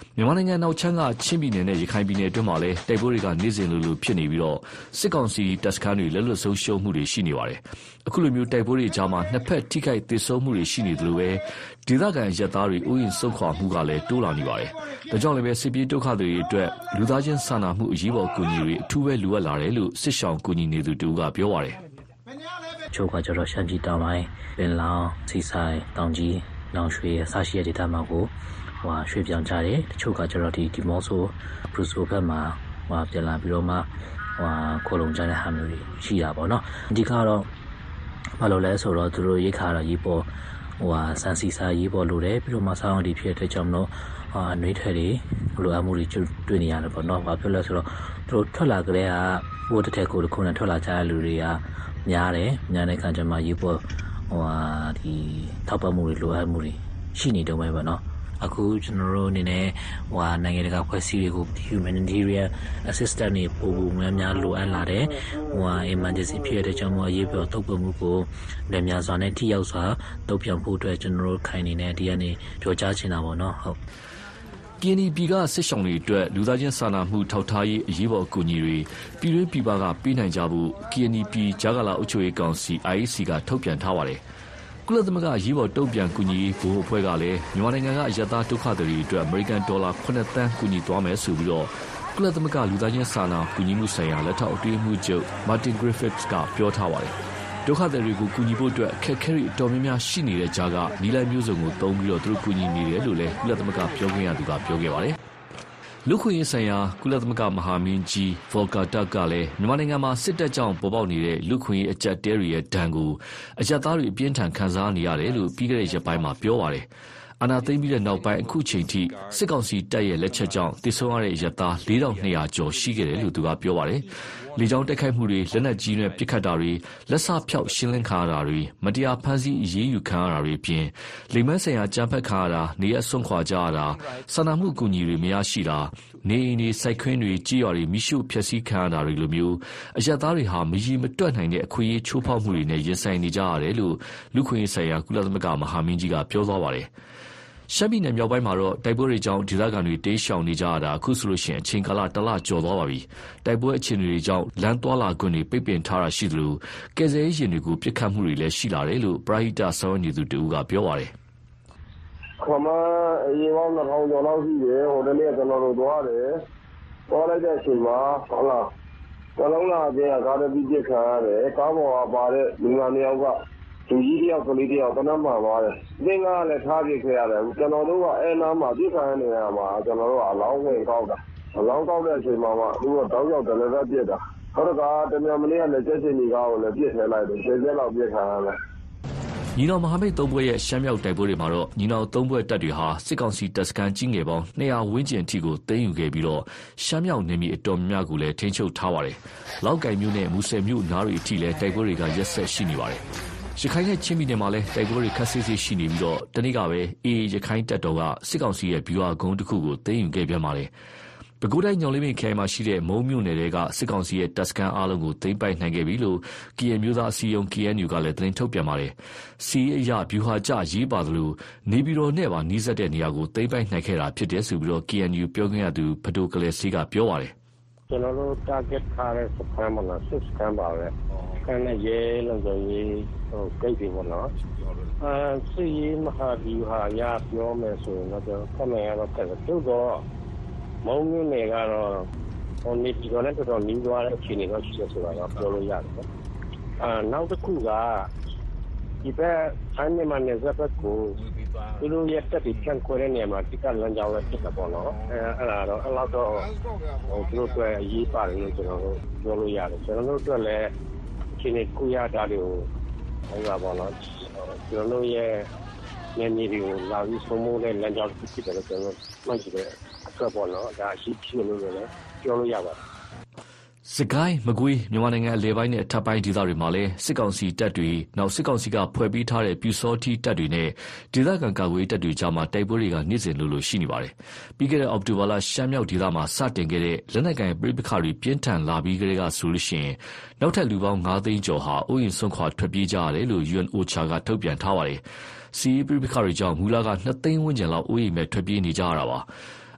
မြန်မာနိုင်ငံနောက်ချမ်းကချင်းပြည်နယ်နဲ့ရခိုင်ပြည်နယ်အတွင်းမှာလည်းတိုက်ပွဲတွေကနေ့စဉ်လိုလိုဖြစ်နေပြီးတော့စစ်ကောင်စီတပ်စခန်းတွေလက်လွတ်ဆုံးရှုံးမှုတွေရှိနေပါတယ်။အခုလိုမျိုးတိုက်ပွဲတွေကြားမှာနှစ်ဖက်ထိခိုက်ဒေဆုံးမှုတွေရှိနေသလိုပဲဒေသခံရဲသားတွေဥယျာဉ်စုခွာမှုကလည်းတိုးလာနေပါတယ်။ဒါကြောင့်လည်းပဲစစ်ပြေးဒုက္ခတွေအတွက်လူသားချင်းစာနာမှုအရေးပေါ်အကူအညီတွေအထူးပဲလိုအပ်လာတယ်လို့စစ်ဆောင်ကူညီနေသူတို့ကပြောပါတယ်။ချိုးကကျတော့ရှမ်းပြည်တောင်ပိုင်းပင်လောင်စီဆိုင်တောင်ကြီးနောင်ရွှေဆရှိတဲ့ဒေသမှာကိုဟိုရွှေပြောင်းကြတယ်တချို့ကကျတော့ဒီဒီမော့ဆိုဘရူဆိုဘက်မှာဟိုပြန်လာပြီးတော့မှဟိုခိုလုံကြတဲ့ဟာမျိုးတွေရှိတာပေါ့နော်အဓိကတော့ဘာလို့လဲဆိုတော့သူတို့ရိတ်ခါတော့ရေးပေါ်ဟိုဆန်စီစာရေးပေါ်လို့တယ်ပြီးတော့မှဆောင်းဒီဖြစ်တဲ့ကြောင့်မလို့အာနှွေးထဲတွေလိုအပ်မှုတွေတွေ့နေရတယ်ပေါ့နော်ဘာဖြစ်လဲဆိုတော့သူတို့ထွက်လာကြတဲ့ဟာဟိုတစ်ထက်ကိုတစ်ခုနဲ့ထွက်လာကြတဲ့လူတွေကများတယ်များတဲ့ခါကျမှရေးပေါ်ဟိုဒီထောက်ပံ့မှုတွေလိုအပ်မှုတွေရှိနေတော့မယ်ပေါ့နော်အခုကျွန်တော်တို့အနေနဲ့ဟိုနိုင်ငံတကာဖွဲ့စည်းတွေကို humanitarian assistance တွေပို့ဖို့များများလိုအပ်လာတယ်ဟို emergency ဖြစ်တဲ့ကြောင့်မို့ရေးပြောတုံ့ပြန်မှုကိုလည်းများစွာနဲ့ထိရောက်စွာတုံ့ပြန်ဖို့အတွက်ကျွန်တော်တို့ခိုင်နေတဲ့ဒီကနေပြောကြားချင်တာပေါ့နော်ဟုတ်ကင်းဒီပီကစစ်ဆောင်တွေအတွက်လူသားချင်းစာနာမှုထောက်ထားရေးအရေးပေါ်အကူအညီတွေပြည်တွင်းပြည်ပကပေးနိုင်ကြဖို့ ကင်းဒီပီ ဂျာဂလာအုပ်ချုပ်ရေးကောင်စီ အိုင် အေး စီ ကထုတ်ပြန်ထားပါတယ်ကုလသမဂ္ဂရေးပေါ်တုံ့ပြန်ကူညီရေးဘို့အဖွဲ့ကလည်းမြန်မာနိုင်ငံကအရသာဒုက္ခတွေအတွက်အမေရိကန်ဒေါ်လာခုနှစ်သန်းကူညီသွားမယ်ဆိုပြီးတော့ကုလသမဂ္ဂလူသားချင်းစာနာကူညီမှုဆိုင်ရာလက်ထောက်အတွင်းမှုချုပ် Martin Griffiths ကပြောထားပါတယ်ဒုက္ခတွေကိုကူညီဖို့အတွက်အခက်အခဲတွေအတော်များများရှိနေတဲ့ကြားကနီလန်မျိုးစုံကိုသုံးပြီးတော့သူတို့ကူညီနေတယ်လို့လည်းကုလသမဂ္ဂပြောခွင့်ရသူကပြောခဲ့ပါတယ်လူခွင့်ရေးဆိုင်ရာကုလသမဂ္ဂမဟာမင်းကြီး Volker Turk ကလည်းမြန်မာနိုင်ငံမှာစစ်တပ်ကြောင့်ပေါ်ပေါက်နေတဲ့လူခွင့်ရေးအကြက်တဲတွေရဲ့ဒဏ်ကိုအကြက်သားတွေအပြင်းထန်ခံစားနေရတယ်လို့ပြီးခဲ့တဲ့ရက်ပိုင်းမှာပြောပါတယ်အာဏာသိမ်းပြီးတဲ့နောက်ပိုင်းအခုချိန်ထိစစ်ကောင်စီတပ်ရဲ့လက်ချက်ကြောင့်တိဆုံးရတဲ့ရက်သား၄ထောင်နှစ်ရာကျော်ရှိခဲ့တယ်လို့သူကပြောပါတယ်။လေကြောင်းတိုက်ခိုက်မှုတွေလက်နက်ကြီးနဲ့ပစ်ခတ်တာတွေလက်စဖြောက်ရှင်းလင်းခါရတာတွေမတရားဖမ်းဆီးအရေးယူခံရတာတွေအပြင်လိမ်မဆိုင်ရာကြမ်းဖက်ခါရတာနေရဆွန့်ခွာကြရတာစာနာမှုအကူအညီတွေမရရှိတာနေအိမ်တွေစိုက်ခင်းတွေကြီးရွာတွေမိရှုဖျက်ဆီးခံရတာတွေလိုမျိုးအရက်သားတွေဟာမရီမတွက်နိုင်တဲ့အခွင့်အရေးချိုးဖောက်မှုတွေနဲ့ရင်ဆိုင်နေကြရတယ်လို့လူခွင့်ရေးဆိုင်ရာကုလသမဂ္ဂမဟာမင်းကြီးကပြောသွားပါတယ်။ရှမ်းပြည်နယ်မြောက်ပိုင်းမှာတော့တိုက်ပွဲတွေကြောင့်ဒေသခံတွေတေးရှောင်နေကြရတာအခုဆိုလို့ရှိရင်အချိန်ကာလတစ်လကျော်သွားပါပြီ။တိုက်ပွဲအခြေအနေတွေကြောင့်လမ်းသွားလာခွင့်တွေပိတ်ပင်ထားတာရှိသလိုကယ်ဆယ်ရေးယာဉ်တွေကိုပစ်ခတ်မှုတွေလည်းရှိလာတယ်လို့ပရိဟိတဆောင်ရွက်နေသူတူကပြောပါတယ်။ခမရေပေါင်းတစ်ထောင်ကျော်လောက်ရှိတယ်ဟိုတနေ့ကျွန်တော်တို့သွားတယ်။သွားလိုက်တဲ့အချိန်မှာဟုတ်လား။ကျွန်တော်လာတဲ့ကားတစ်ပြစ်ခံရတယ်။ကားပေါ်ကပါတဲ့လူငါနှစ်ယောက်ကလူကြီးတယောက်ကလေးတယောက်တနမ်းမှန်သွားတယ်။သင်္ကားလည်းထားပြခဲ့ရတယ်။ကျွန်တော်တို့ကအဲနားမှာပြစ်ခံနေရမှာကျွန်တော်တို့ကအလောင်းဝင်ကောက်တာ။အလောင်းကောက်တဲ့အချိန်မှာမှသူကတောက်ရောက်တယ်လည်းပြစ်တာ။ဟုတ်ကဲ့တမန်မလေးကလည်းချက်ချင်းဒီကားကိုလည်းပြစ်ထဲလိုက်တယ်။ဆယ်ရက်လောက်ပြစ်ခံရတယ်။ညီနောင်မဟာမိတ်သုံးဘွဲ့ရဲ့ရှမ်းမြောက်တိုက်ပွဲတွေမှာတော့ညီနောင်သုံးဘွဲ့တပ်တွေဟာစစ်ကောင်စီတပ်စခန်းကြီးငယ်ပေါင်းနှစ်ရာဝန်းကျင်အထိကိုသိမ်းယူခဲ့ပြီးတော့ရှမ်းမြောက်နယ်မြေအတော်များများကိုလည်းထိန်းချုပ်ထားပါတယ်။လောက်ကိုင်မြို့နဲ့မူဆယ်မြို့နားတွေအထိလည်းတိုက်ပွဲတွေကရက်ဆက်ရှိနေပါတယ်။ရခိုင်နဲ့ချင်းပြည်နယ်မှာလည်းတိုက်ပွဲတွေခက်ဆစ်ဆစ်ရှိနေပြီးတော့တနေ့ကပဲအေအေရခိုင်တပ်တော်ကစစ်ကောင်စီရဲ့ဗျူဟာကုန်းတစ်ခုကိုသိမ်းယူခဲ့ပြန်ပါတယ်။ပဲခူးတိုင်းညောင်လေးပင်ခရိုင်မှာရှိတဲ့မုံမြို့နယ်တွေကစစ်ကောင်စီရဲ့တပ်စခန်းအားလုံးကိုသိမ်းပိုက်နိုင်ခဲ့ပြီလို့ကရင်မျိုးသားအစည်းအရုံး ကေအန်ယူ ကလည်းသတင်းထုတ်ပြန်ပါတယ်။စီအရဗျူဟာကျရေးပါသလိုနေပြည်တော်နဲ့ပါနှီးစပ်တဲ့နေရာကိုသိမ်းပိုက်နိုင်ခဲ့တာဖြစ်တယ်ဆိုပြီးတော့ ကေအန်ယူ ပြောခွင့်ရသူဖဒိုကလေးစီကပြောပါတယ်။ကျွန်တော်တို့ target ထားတဲ့စခန်းမှာလားစစ်စခန်းပါပဲ။ခန်းနဲ့ရဲလုံးစုံရေးဟိုဂိတ်တွေပေါ့နော်။အဲစီမဟာဗျူဟာရပြောမယ်ဆိုရင်တော့ခမရတော့တက်တော့တော့မုံမျိုးနယ်ကတော့ဟိုနေပြည်တော်နဲ့တော်တော်နီးသွားတဲ့အခြေအနေတော့ရှိရဆိုတာတော့ပြောလို့ရတယ်ပေါ့။အာနောက်တစ်ခုကဒီဘက်ဆိုင်းမြန်မာနယ်စပ်ဘက်ကိုသူတို့ရဲ့တက်ပြီးဖြန့်ခွဲတဲ့နေရာမှာတိကလမ်းကြောင်းလည်းဖြစ်တာပေါ့နော်။အဲအဲ့ဒါတော့အဲ့လောက်တော့ဟိုသူတို့အတွက်အရေးပါတယ်လို့ကျွန်တော်တို့ပြောလို့ရတယ်။ကျွန်တော်တို့အတွက်လည်းအခြေအနေကိုရတာတွေကိုဟိုကပေါ့နော်။ကျွန်တော်တို့ရဲ့နေနေတွေကိုလာပြီးဆုံးမိုးတဲ့လမ်းကြောင်းဖြစ်တယ်လို့ကျွန်တော်မှတ်ကြည့်တယ်အတွက်ပေါ့နော်ဒါရှိရှိလို့လည်းပြောလို့ရပါတယ်စကိုင်းမကွေးမြန်မာနိုင်ငံအလဲပိုင်းနဲ့အထက်ပိုင်းဒေသတွေမှာလည်းစစ်ကောင်စီတပ်တွေနောက်စစ်ကောင်စီကဖွဲ့ပေးထားတဲ့ပြူစောတိတပ်တွေနဲ့ဒေသခံကာကွယ်တပ်တွေကြားမှာတိုက်ပွဲတွေကနေ့စဉ်လိုလိုရှိနေပါတယ်။ပြီးခဲ့တဲ့အောက်တိုဘာလရှမ်းမြောက်ဒေသမှာစတင်ခဲ့တဲ့လက်နက်ကိုင်ပဋိပက္ခတွေပြင်းထန်လာပြီးကတည်းကဆိုလို့ရှိရင်နောက်ထပ်လူပေါင်း၅သိန်းကျော်ဟာအိုးအိမ်ဆွန့်ခွာထွက်ပြေးကြရတယ်လို့ ယူအန် အိုချာ ကထုတ်ပြန်ထားပါတယ်။စီးပဋိပက္ခတွေကြောင့်မူလကနှစ်သိန်းဝန်းကျင်လောက်အိုးအိမ်မဲ့ထွက်ပြေးနေကြရတာပါ။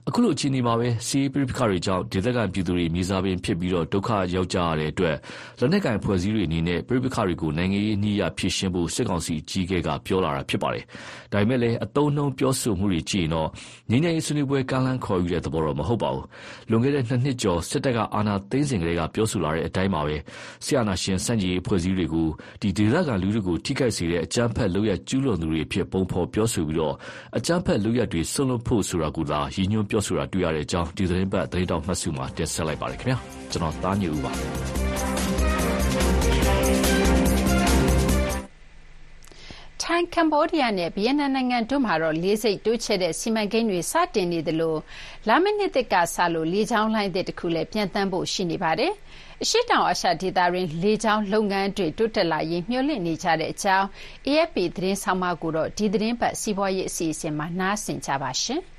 အခုလိုအခြေအနေမှာပဲစီးပရိပခါတွေကြောင့်ဒေသခံပြည်သူတွေမြေစာပင်ဖြစ်ပြီးတော့ဒုက္ခရောက်ကြရတဲ့အတွက်လက်နက်ကိုင်ဖွဲ့စည်းတွေအနေနဲ့ပရိပခါတွေကိုနိုင်ငံရေးနည်းအရဖြေရှင်းဖို့စစ်ကောင်စီအကြီးအကဲကပြောလာတာဖြစ်ပါတယ်။ဒါပေမဲ့လည်းအသုံးနှုန်းပြောဆိုမှုတွေကြည့်ရင်တော့ငြိမ်းချမ်းရေးဆွေးနွေးပွဲကမ်းလှမ်းခေါ်ယူတဲ့သဘောတော့မဟုတ်ပါဘူး။လွန်ခဲ့တဲ့နှစ်နှစ်ကျော်စစ်တပ်ကအာဏာသိမ်းစဉ်ကလေးကပြောဆိုလာတဲ့အတိုင်းပါပဲဆရာနာရှင်စန့်ကျင်ရေးဖွဲ့စည်းတွေကိုဒီဒေသခံလူတွေကိုထိခိုက်စေတဲ့အကြမ်းဖက်လုပ်ရကျူးလွန်သူတွေအဖြစ်ပုံဖော်ပြောဆိုပြီးတော့အကြမ်းဖက်လုပ်ရတွေဆွလွတ်ဖို့ဆိုတာကသာရည်ညွှန်းပြောဆိုတာတွေ့ရတဲ့အကြောင်းဒီသတင်းပတ်သတင်းတောက်မှတ်စုမှာတင်ဆက်လိုက်ပါတယ်ခင်ဗျာကျွန်တော်သားညူဦးပါထိုင်းကမ္ဘောဒီးယားနဲ့ဗီယက်နမ်နိုင်ငံတို့မှာတော့လေးစိတ်တိုးချဲ့တဲ့စီမံကိန်းတွေစတင်နေသလိုလာမယ့်နှစ်သစ်ကစလို့လေကြောင်းလိုင်းသစ်တစ်ခုလည်းပြန်တမ်းဖို့ရှိနေပါတယ်။အရှေ့တောင်အာရှဒေသတွင်းလေကြောင်းလုပ်ငန်းတွေတိုးတက်လာရေးမျှော်လင့်နေကြတဲ့အကြောင်း A F P သတင်းဆောင်မကိုတော့ဒီသတင်းပတ်စီးပွားရေးအစီအစဉ်မှာနားဆင်ကြပါရှင်။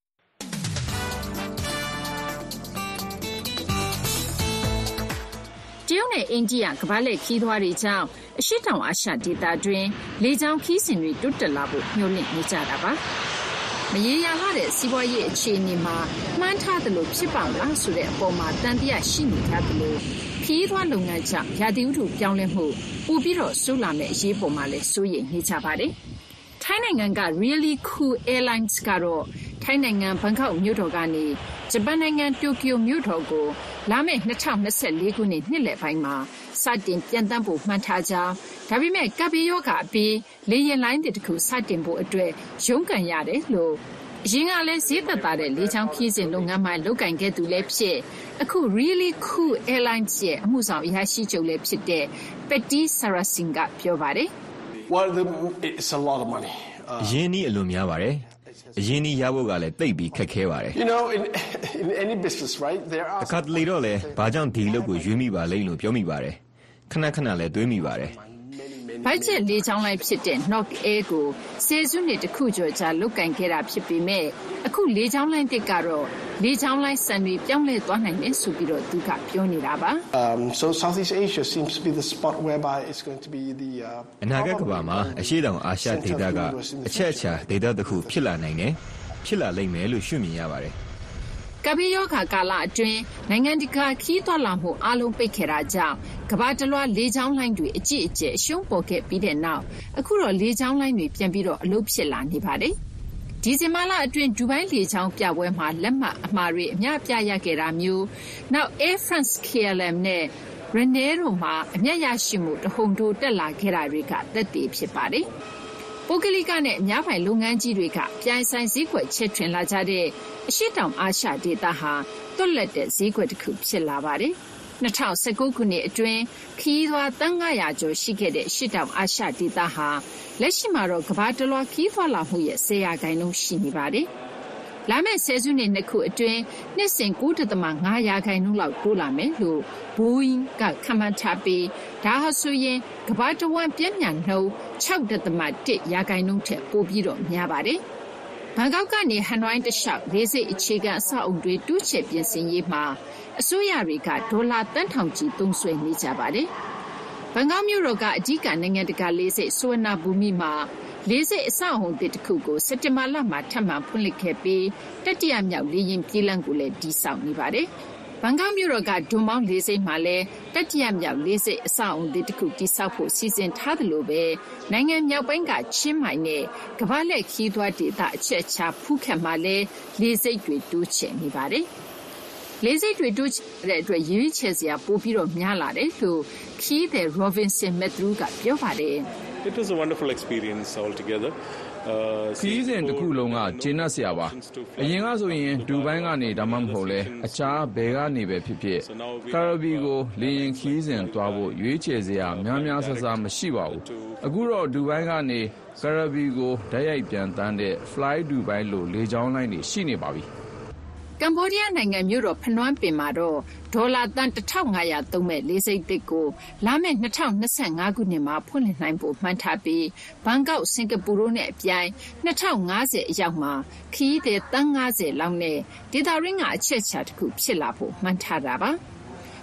တရုတ်နဲ့အိန္ဒိယကမ္ဘာ့လက်ခီးသွားတွေကြောင့်အရှေ့တောင်အာရှဒေသတွင်းလေကြောင်းခီးစဉ်တွေတိုးတက်လာဖို့မျှော်လင့်နေကြတာပါ။မရေရာလှတဲ့စီးပွားရေးအခြေအနေမှာမှန်းထားသလိုဖြစ်ပါ့မလားဆိုတဲ့အပေါ်မှာတန်တရားရှိနေကြသလိုခီးသွားလုပ်ငန်းကြောင့်ရာသီဥတုပြောင်းလဲမှုပိုပြီးတော့ဆိုးလာမယ့်အရေးပေါ်မှာလည်းစိုးရိမ်နေကြပါတယ်။ထိုင်းနိုင်ငံက Really Cool Airlines ကတော့ထိုင်းနိုင်ငံဘန်ကောက်မြို့တော်ကနေဂျပန်နိုင်ငံတိုကျိုမြို့တော်ကိုလာမယ့်၂၀၂၄ခုနှစ်နှစ်လယ်ပိုင်းမှာစတင်ပြန်တမ်းဖို့မှန်းထားကြောင်းဒါပေမဲ့ကပ်ဘေးရောဂါအပြီးလေယာဉ်လိုင်းတစ်ခုစတင်ဖို့အတွက်ရုန်းကန်ရတယ်လို့အရင်ကလည်းဈေးသက်သာတဲ့လေကြောင်းခီးစဉ်လုပ်ငန်းမှာလုပ်ကင်ခဲ့သူလည်းဖြစ်အခု Really Cool Airlines ရဲ့အမှုဆောင်အရာရှိချုပ်လည်းဖြစ်တဲ့ Petty Sarasin ကပြောပါတယ်။ Well, the, it's a lot of money. အရင်းနှီးအလွန်များပါတယ်။အရင်းနှီးရဖို့ကလည်းတိတ်ပြီးခက်ခဲပါတယ် You know in in any business right there are အခါတလေတော့လေဘာကြောင့်ဒီလုပ်ကိုရွေးမိပါလိမ့်လို့ပြောမိပါတယ်ခဏခဏလည်းတွေးမိပါတယ်ဘိုက်ချက်လေးချောင်းလိုက်ဖြစ်တဲ့ Knock Air ကိုဆယ်စုနှစ်တစ်ခုကျော်ကြာလုတ်ကင်ခဲ့တာဖြစ်ပေမဲ့အခုလေးချောင်းလိုက်တစ်ကတော့လေးချောင်းလိုက်စံတွေပြောင်းလဲသွားနိုင်တယ်ဆိုပြီးတော့သူကပြောနေတာပါ Um so Southeast Asia seems to be the spot whereby it's going to be the uh အနာဂတ်ကမ္ဘာမှာအရှေ့တောင်အာရှဒေသကအချက်အချာဒေသတစ်ခုဖြစ်လာနိုင်တယ်ဖြစ်လာလိမ့်မယ်လို့ရှုမြင်ရပါတယ်ကပီယောဂါကာလအတွင်းနိုင်ငံတကာခီးသွားလာမှုအလုံးပိတ်ခဲ့တာကြောင့်ကမ္ဘာတလွှာလေကြောင်းလိုင်းတွေအကြီးအကျယ်အရှုံးပေါ်ခဲ့ပြီးတဲ့နောက်အခုတော့လေကြောင်းလိုင်းတွေပြန်ပြီးတော့အလုပ်ဖြစ်လာနေပါတယ်။ဒီဇင်ဘာလအတွင်းဒူဘိုင်းလေကြောင်းပြပွဲမှာလက်မှတ်အမှားတွေအများပြရခဲ့တာမျိုးနောက် Air France K L M နဲ့ Ryanair တို့မှာအမျက်ရရှိမှုတဟုန်ထိုးတက်လာခဲ့တာတွေကသက်သေဖြစ်ပါတယ်။ပုဂ္ဂလိကနဲ့အများပိုင်းလုပ်ငန်းကြီးတွေကပြိုင်ဆိုင်ဈေးကွက်ချဲ့ထွင်လာကြတဲ့အရှေ့တောင်အာရှဒေသဟာတွက်လက်တဲ့ဈေးကွက်တစ်ခုဖြစ်လာပါတယ်။၂၀၁၉ခုနှစ်အတွင်းခီးသွားတန်း၅ရာကျော်ရှိခဲ့တဲ့အရှေ့တောင်အာရှဒေသဟာလက်ရှိမှာတော့ကမ္ဘာတလွှာခီးသွားလာမှုရဲ့၁၀ရာခိုင်နှုန်းရှိနေပါတယ်။လာမယ့်ဆယ်စုနှစ်နှစ်ခုအတွင်းနှစ်စဉ်၉.၅ရာခိုင်နှုန်းလောက်တိုးလာမယ်လို့ Boeing ကခန့်မှန်းထားပြီးဒါဟာဆိုရင်ကမ္ဘာတဝန်းပြည့်ညံနှုန်း၆.၁ရာခိုင်နှုန်းထက်ပိုပြီးတော့များပါတယ်။ဘန်ကောက်ကနေဟနွိုင်းတလျှောက်လေးစိတ်အခြေခံအဆောက်အုံတွေတူးချဲ့ပြင်ဆင်ရေးမှာအစိုးရတွေကဒေါ်လာတန်းထောင်ကြီးသုံးစွဲနေကြပါတယ်။ဘန်ကောက်မြို့တော်ကအဓိကနိုင်ငံတကာလေးစိတ်ဆွေနာဘူမိမှာလေးစိတ်အဆောက်အုံတစ်ခုကိုစက်တင်ဘာလမှာထပ်မံဖွင့်လှစ်ခဲ့ပြီးတတိယမြောက်လေယာဉ်ပြေးလမ်းကိုလည်းတည်ဆောက်နေပါတယ်။ဘန်ကောက်မြို့တော်ကဒွန်မောင်းလေးစိတ်မှာလည်းတတိယမြောက်လေးစိတ်အဆောက်အုံတစ်ခုတည်ဆောက်ဖို့စီစဉ်ထားသလိုပဲနိုင်ငံမြောက်ပိုင်းကချင်းမိုင်နဲ့ကမ္ဘာလက်ခီးသွားဒေသအချက်အချာဖူးခက်မှာလည်းလေးစိတ်တွေတိုးချဲ့နေပါတယ်။လေးစိတ်တွေတိုးချဲ့တဲ့အတွက်ရွေးချယ်စရာပိုပြီးတော့များလာတယ်လို့ခီးတဲ့ Robinson Matthew ကပြောပါတယ်။ It was a wonderful experience altogether. ခီးစဉ်တစ်ခုလုံးကကျင်းတ်ဆရာပါအရင်ကဆိုရင်ဒူဘိုင်းကနေဒါမှမဟုတ်လဲအခြားဘယ်ကနေပဲဖြစ်ဖြစ်ကာရဘီကိုလေရင်ခီးစဉ်တွားဖို့ရွေးချယ်စရာများများဆဆမရှိပါဘူးအခုတော့ဒူဘိုင်းကနေကာရဘီကိုဓာတ်ရိုက်ပြန်တန်းတဲ့ Fly Dubai လို့လေကြောင်းလိုင်းတွေရှိနေပါပြီကမ္ဘောဒီးယားနိုင်ငံမြို့တော်ဖနွမ်းပင်မှာတော့ဒေါ်လာတန်တစ်ထောင်ငါးရာသုံးမဲ့လေးစိတ်တစ်ကိုလာမယ့်၂၀၂၅ခုနှစ်မှာဖွင့်လှစ်နိုင်ဖို့မှန်းထားပြီးဘန်ကောက်စင်ကာပူတို့နဲ့အပြိုင်၂၀၅၀အရောက်မှာခရီးသည်တန်း၅၀လောက်နဲ့ဒေသရင်းကအချက်ချာတစ်ခုဖြစ်လာဖို့မှန်းထားတာပါ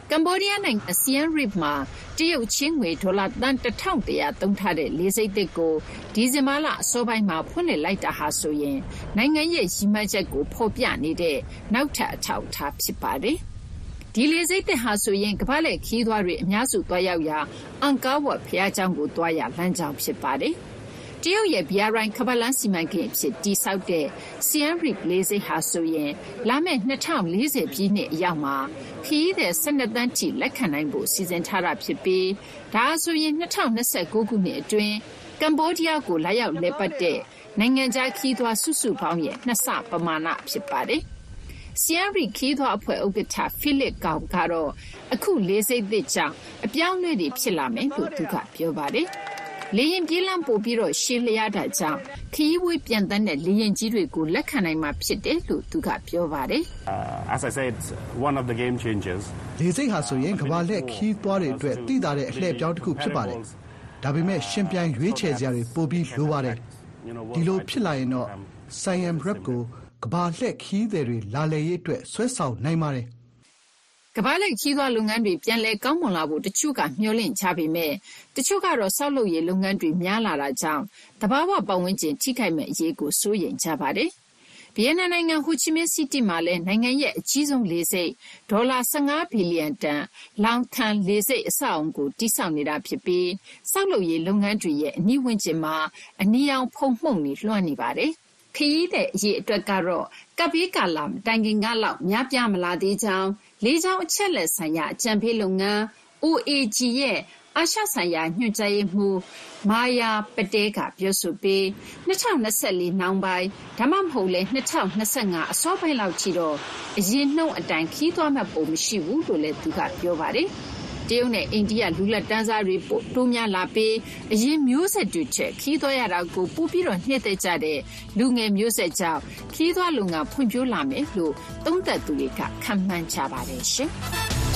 ကမ္ဘောဒီးယားနိုင်ငံ Siem Reap မှာတရုတ်ချင်းငွေဒေါ်လာသန်းတစ်ထောင်တရာသုံးထားတဲ့လေဆိပ်သစ်ကိုဒီဇင်ဘာလအစောပိုင်းမှာဖွင့်လှစ်လိုက်တာဟာဆိုရင်နိုင်ငံရဲ့ရည်မှန်းချက်ကိုဖော်ပြနေတဲ့နောက်ထပ်အထောက်အထားဖြစ်ပါတယ်။ဒီလေဆိပ်သစ်ဟာဆိုရင်ကမ္ဘာလှည့်ခရီးသွားတွေအများစုသွားရောက်ရာအန်ကာဝတ်ဘုရားကျောင်းကိုသွားရလမ်းကြောင်းဖြစ်ပါတယ်။တရုတ်ရဲ့ B R I ခါးပတ်လမ်းစီမံကိန်းအဖြစ်တည်ဆောက်တဲ့ Siem Reap လေဆိပ်ဟာဆိုရင်လာမယ့်၂၀၄၀ပြည့်နှစ်အရောက်မှာခရီးသည်၁၂သန်းထိလက်ခံနိုင်ဖို့စီစဉ်ထားတာဖြစ်ပြီးဒါဆိုရင်၂၀၂၉ခုနှစ်အတွင်းကမ္ဘောဒီးယားကိုလာရောက်လည်ပတ်တဲ့နိုင်ငံခြားခရီးသွားစုစုပေါင်းရဲ့နှစ်ဆပမာဏဖြစ်ပါတယ်။ Siem Reap ခရီးသွားအဖွဲ့ဥက္ကဋ္ဌ Philip Gao ကတော့အခုလေဆိပ်သစ်ကြောင့်အပြောင်းအလဲတွေဖြစ်လာမယ်လို့သူကပြောပါတယ်။လေယာဉ်ပြေးလမ်းပို့ပြီးတော့ရှေးလျားတာကြောင့်ခရီးဝေးပြန်တန်းတဲ့လေယာဉ်ကြီးတွေကိုလက်ခံနိုင်မှာဖြစ်တယ်လို့သူကပြောပါတယ်။ As I said, one of the game changers. လေဆိပ်ဟာဆိုရင်ကမ္ဘာလက်ခီးသွားတွေအတွက်တည်တာတဲ့အလှည့်ပြောင်းတစ်ခုဖြစ်ပါတယ်။ဒါပေမဲ့ရှင်ပြိုင်ရွေးချယ်စရာတွေပိုပြီးလိုပါတယ်။ဒီလိုဖြစ်လာရင်တော့ Siem Reap ကိုကမ္ဘာလက်ခီးသည်တွေလာလည်ရေးအတွက်ဆွဲဆောင်နိုင်ပါတယ်။ကမ္ဘာလှည့်ခရီးသွားလုပ်ငန်းတွေပြန်လည်ကောင်းမွန်လာဖို့တချို့ကမျှော်လင့်ကြပေမဲ့တချို့ကတော့ဆောက်လုပ်ရေးလုပ်ငန်းတွေများလာတာကြောင့်သဘာဝပတ်ဝန်းကျင်ထိခိုက်မဲ့အရေးကိုစိုးရိမ်ကြပါတယ်။ဗီယက်နမ်နိုင်ငံဟိုချီမင်းစီးတီးမှာလည်းနိုင်ငံရဲ့အကြီးဆုံးလေဆိပ်ဒေါ်လာ၁၅ဘီလီယံတန်လောင်ထန်လေဆိပ်အဆောက်အအုံကိုတည်ဆောက်နေတာဖြစ်ပြီးဆောက်လုပ်ရေးလုပ်ငန်းတွေရဲ့အနီးဝန်းကျင်မှာအနီရောင်ဖုံမှုန့်နေလွှမ်းနေပါတယ်။ခရီးသည်အရေးအတွက်ကတော့ကပ်ဘေးကာလမတိုင်ခင်ကလောက်များပြားမလာသေးကြောင်းလေကြောင်းအချက်လက်ဆိုင်ရာအကြံပေးလုပ်ငန်း O A G ရဲ့အာရှဆိုင်ရာညွှန်ကြားရေးမှူးမာယာပတဲကပြောဆိုပြီး၂၀၂၄နောင်ပိုင်းဒါမှမဟုတ်လေ၂၀၂၅အစောပိုင်းလောက်ထိတော့အရင်နှုန်းအတိုင်းခီးသွားမှပုံမရှိဘူးလို့လည်းသူကပြောပါတယ်။တရုတ်နဲ့အိန္ဒိယလူလက်တန်းစားတွေပိုတိုးများလာပြီးအရင်မျိုးဆက်တွေချက်ခီးသွားရတာကိုပိုပြီးတော့နှိမ့်သက်ကြတဲ့လူငယ်မျိုးဆက်ကြောင့်ခီးသွားလုံကဖွံ့ဖြိုးလာမယ်လို့သုံးသပ်သူတွေကခန့်မှန်းကြပါတယ်ရှင်။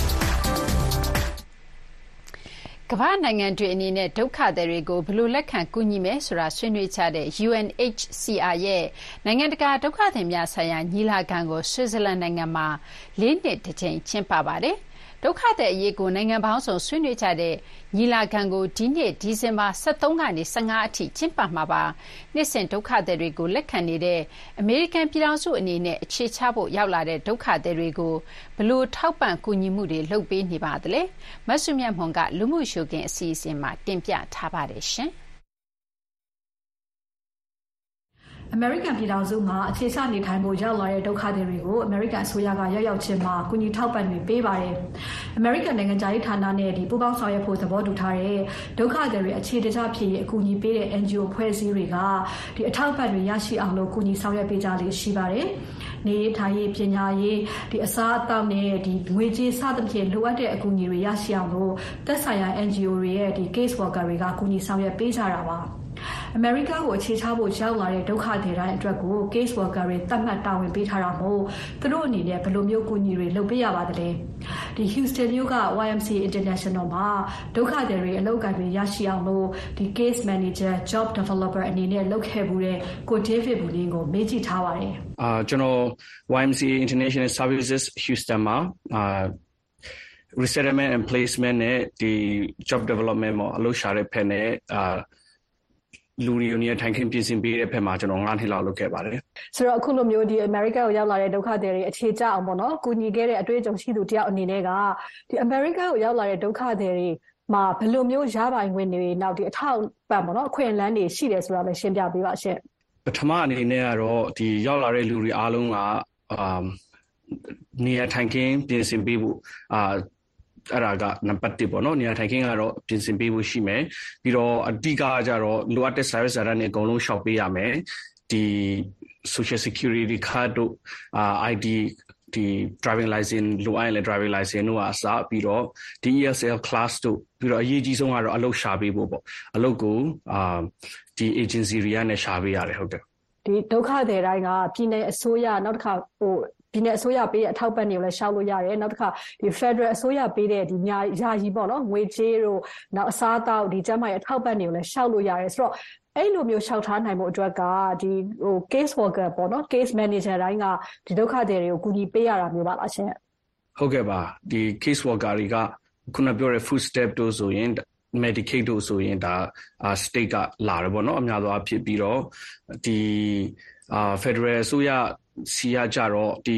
ကမ္ဘာနိုင်ငံတွေအနေနဲ့ဒုက္ခသည်တွေကိုဘယ်လိုလက်ခံကူညီမယ်ဆိုတာဆွေးနွေးကြတဲ့ U N H C R ရဲ့နိုင်ငံတကာဒုက္ခသည်များဆိုင်ရာညီလာခံကိုဆွစ်ဇာလန်နိုင်ငံမှာလေးနှစ်တစ်ကြိမ်ကျင်းပပါတယ်။ဒုက္ခသည်အရေးကိုနိုင်ငံပေါင်းစုံဆွေးနွေးကြတဲ့ညီလာခံကိုဒီနှစ်ဒီဇင်ဘာ၁၃ကနေ၁၅အထိကျင်းပမှာပါ။နှစ်စဉ်ဒုက္ခသည်တွေကိုလက်ခံနေတဲ့အမေရိကန်ပြည်ထောင်စုအနေနဲ့အခြေချဖို့ရောက်လာတဲ့ဒုက္ခသည်တွေကိုဘယ်လိုထောက်ပံ့ကူညီမှုတွေလုပ်ပေးနေပါသလဲ။မဆုမြတ်မွန်ကလူမှုရှုခင်းအစီအစဉ်မှာတင်ပြထားပါတယ်ရှင်။အမေရိကန်ပြည်ထောင်စုမှာအခြေချနေထိုင်ဖို့ရောက်လာတဲ့ဒုက္ခသည်တွေကိုအမေရိကန်အစိုးရကရောက်ရောက်ချင်းမှာကူညီထောက်ပံ့တွေပေးပါတယ်။အမေရိကန်နိုင်ငံသားရေးဌာနနဲ့ဒီပူးပေါင်းဆောင်ရွက်ဖို့သဘောတူထားတဲ့ဒုက္ခသည်တွေအခြေတကျဖြစ်ရေးအကူအညီပေးတဲ့ N G O ဖွဲ့စည်းတွေကဒီအထောက်ပံ့တွေရရှိအောင်လို့ကူညီဆောင်ရွက်ပေးကြလေးရှိပါတယ်။နေထိုင်ရေးပညာရေးဒီအစားအသောက်နဲ့ဒီငွေကြေးစသဖြင့်လိုအပ်တဲ့အကူအညီတွေရရှိအောင်လို့သက်ဆိုင်ရာ N G O တွေရဲ့ဒီ case worker တွေကကူညီဆောင်ရွက်ပေးကြတာပါ။အမေရိကကိုအခြေချဖို့ရောက်လာတဲ့ဒုက္ခသည်တိုင်းအတွက်ကို case worker တွေသတ်မှတ်တာဝန်ပေးထားတာမို့သူတို့အနေနဲ့ဘယ်လိုမျိုးကူညီတွေလုပ်ပေးရပါသလဲဒီ Houston မြို့က Y M C A International မှာဒုက္ခသည်တွေအလုပ်အကိုင်တွေရရှိအောင်လို့ဒီ case manager job developer အနေနဲ့လုပ်ခဲ့မှုတဲ့ကို David Bulin ကိုမေးကြည့်ထားပါတယ်အာကျွန်တော် Y M C A International Services Houston မှာအာ resettlement and placement နဲ့ဒီ job development မှာအလုပ်ရှာတဲ့ဖက်နဲ့အာလူရီယူနီယံထိုင်ခင်ပြင်ဆင်ပေးတဲ့ဖက်မှာကျွန်တော်၅နှစ်လောက်လုပ်ခဲ့ပါတယ်ဆိုတော့အခုလိုမျိုးဒီအမေရိကကိုရောက်လာတဲ့ဒုက္ခသည်တွေအခြေကျအောင်ပေါ့နော်ကူညီခဲ့တဲ့အတွေ့အကြုံရှိသူတယောက်အနေနဲ့ကဒီအမေရိကကိုရောက်လာတဲ့ဒုက္ခသည်တွေမှာဘယ်လိုမျိုးရပိုင်ခွင့်တွေနောက်ဒီအထောက်ပံ့ပေါ့နော်အခွင့်အလမ်းတွေရှိတယ်ဆိုတာလည်းရှင်းပြပေးပါရှင့်ပထမအနေနဲ့ကတော့ဒီရောက်လာတဲ့လူတွေအားလုံးကအာနေရာထိုင်ခင်ပြင်ဆင်ပေးဖို့အာအဲ့ဒါကနံပါတ်တစ်ပေါ့နော်နေရာထိုင်ခင်းကတော့ပြင်ဆင်ပေးဖို့ရှိမယ်ပြီးတော့အဓိကကြတော့လိုအပ်တဲ့ service တွေနဲ့အကုန်လုံးရှောက်ပေးရမယ်ဒီ social security card တို့အာ I D ဒီ driving license လိုအပ်ရင်လည်း driving license တို့အစားပြီးတော့ဒီ E S L class တို့ပြီးတော့အရေးကြီးဆုံးကတော့အလုပ်ရှာပေးဖို့ပေါ့အလုပ်ကိုအာဒီ agency တွေကနေရှာပေးရတယ်ဟုတ်တယ်ဒီဒုက္ခသည်တိုင်းကပြည်내အစိုးရနောက်တစ်ခါဟိုပြည်내အစိုးရပေးတဲ့အထောက်ပံ့တွေကိုလည်းရှောက်လို့ရတယ်နောက်တစ်ခါဒီ Federal အစိုးရပေးတဲ့ဒီညာယာယီပေါ့နော်ငွေကြေးတို့နောက်အစားအသောက်ဒီကျန်းမာရေးအထောက်ပံ့တွေကိုလည်းရှောက်လို့ရတယ်ဆိုတော့အဲ့လိုမျိုးရှောက်ထားနိုင်မှုအတွက်ကဒီဟို case worker ပေါ့နော် case manager တိုင်းကဒီဒုက္ခသည်တွေကိုကူညီပေးရတာမျိုးပါလားရှင်ဟုတ်ကဲ့ပါဒီ case worker တွေကခုနပြောတဲ့ food step တို့ဆိုရင် Medicaid တို့ဆိုရင်ဒါ state ကလာတယ်ပေါ့နော်အများသောအားဖြင့်ပြီးတော့ဒီ Federal အစိုးရစီကကြတော့ဒီ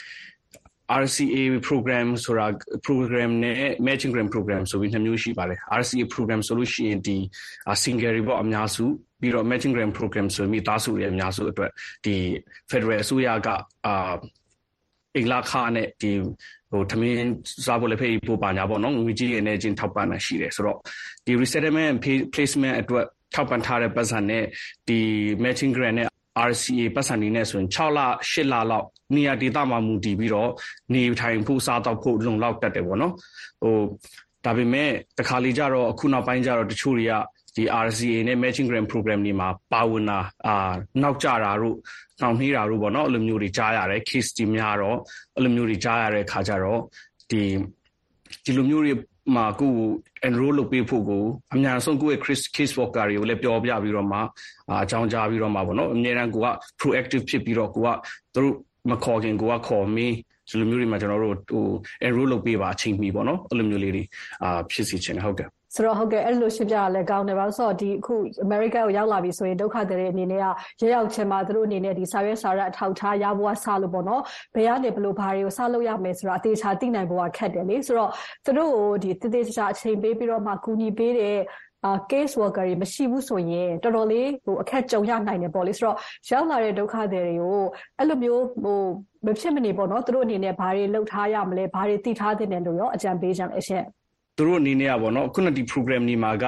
R C A program ဆိုတာ program နဲ့ matching grant program ဆိုပြီးနှစ်မျိုးရှိပါတယ် R C A program ဆိုလို့ရှိရင်ဒီ single တွေပေါ့အများစုပြီးတော့ matching grant program ဆိုပြီးသားစုတွေအများစုအတွက်ဒီ Federal အစိုးရကအာအင်္ဂလာခါနဲ့ဒီဟိုထမင်းစားဖို့လည်းဖိတ်ပို့ပါညာပေါ့နော်ငွေကြီးရဲ့အနေချင်းထောက်ပံ့တာရှိတယ်ဆိုတော့ဒီ resettlement placement အတွက်ထောက်ပံ့ထားတဲ့ပတ်စံနဲ့ဒီ matching grant နဲ့ R C A ပတ်စံနေနဲ့ဆိုရင်၆လ၈လလောက်နေရာဒေသမှာမူတည်ပြီးတော့နေထိုင်ဖို့စားတော့ဖို့လုံလောက်တတ်တယ်ပေါ့နော်ဟိုဒါပေမဲ့တခါလေကြတော့အခုနောက်ပိုင်းကျတော့တချို့တွေကဒီ R C A နဲ့ matching grant program တွေမှာပါဝင်တာအာနောက်ကျတာတို့နှောင့်နှေးတာတို့ပေါ့နော်အဲ့လိုမျိုးတွေကြားရတယ် case တွေများတော့အဲ့လိုမျိုးတွေကြားရတဲ့ခါကျတော့ဒီဒီလိုမျိုးတွေမှာကို enroll လုပ်ပေးဖို့ကိုအများဆုံးကိုယ့်ရဲ့ case worker တွေကိုလည်းပြောပြပြီးတော့မှအကြောင်းကြားပြီးတော့မှပေါ့နော်အများအားကိုက proactive ဖြစ်ပြီးတော့ကိုကသူတို့မခေါ်ခင်ကိုကခေါ်မင်းဒီလိုမျိုးတွေမှာကျွန်တော်တို့ဟို enroll လုပ်ပေးပါအချိန်မီပေါ့နော်အဲ့လိုမျိုးလေးတွေအာဖြစ်စီချင်တယ်ဟုတ်ကဲ့ဆိုတော့ဟုတ်ကဲ့အဲ့လိုရှင်းပြရလဲကောင်းတယ်ပါဆိုတော့ဒီအခုအမေရိကန်ကိုရောက်လာပြီဆိုရင်ဒုက္ခတွေအနေနဲ့ကရရောက်ချင်မှာသူတို့အနေနဲ့ဒီစာရွက်စာတမ်းအထောက်ထားရဖို့ကစလို့ပေါ့နော်ဘယ်ကနေဘယ်လိုဘာတွေကိုစလုပ်ရမယ်ဆိုတာအသေးချာသိနိုင်ဖို့ကခက်တယ်လေဆိုတော့သူတို့ကိုဒီတည်တည်ချာအချိန်ပေးပြီးတော့မှကူညီပေးတဲ့အာ case worker တွေမရှိဘူးဆိုရင်တော်တော်လေးဟိုအခက်ကြုံရနိုင်တယ်ပေါ့လေဆိုတော့ရောက်လာတဲ့ဒုက္ခတွေကိုအဲ့လိုမျိုးဟိုမဖြစ်မနေပေါ့နော်သူတို့အနေနဲ့ဘာတွေလုပ်ထားရမလဲဘာတွေသိထားသင့်တယ်လို့ရောအကြံပေးကြအရှင်းသူတို့အနေနဲ့ကပေါ့နော်ခုနဒီ program တွေမှာက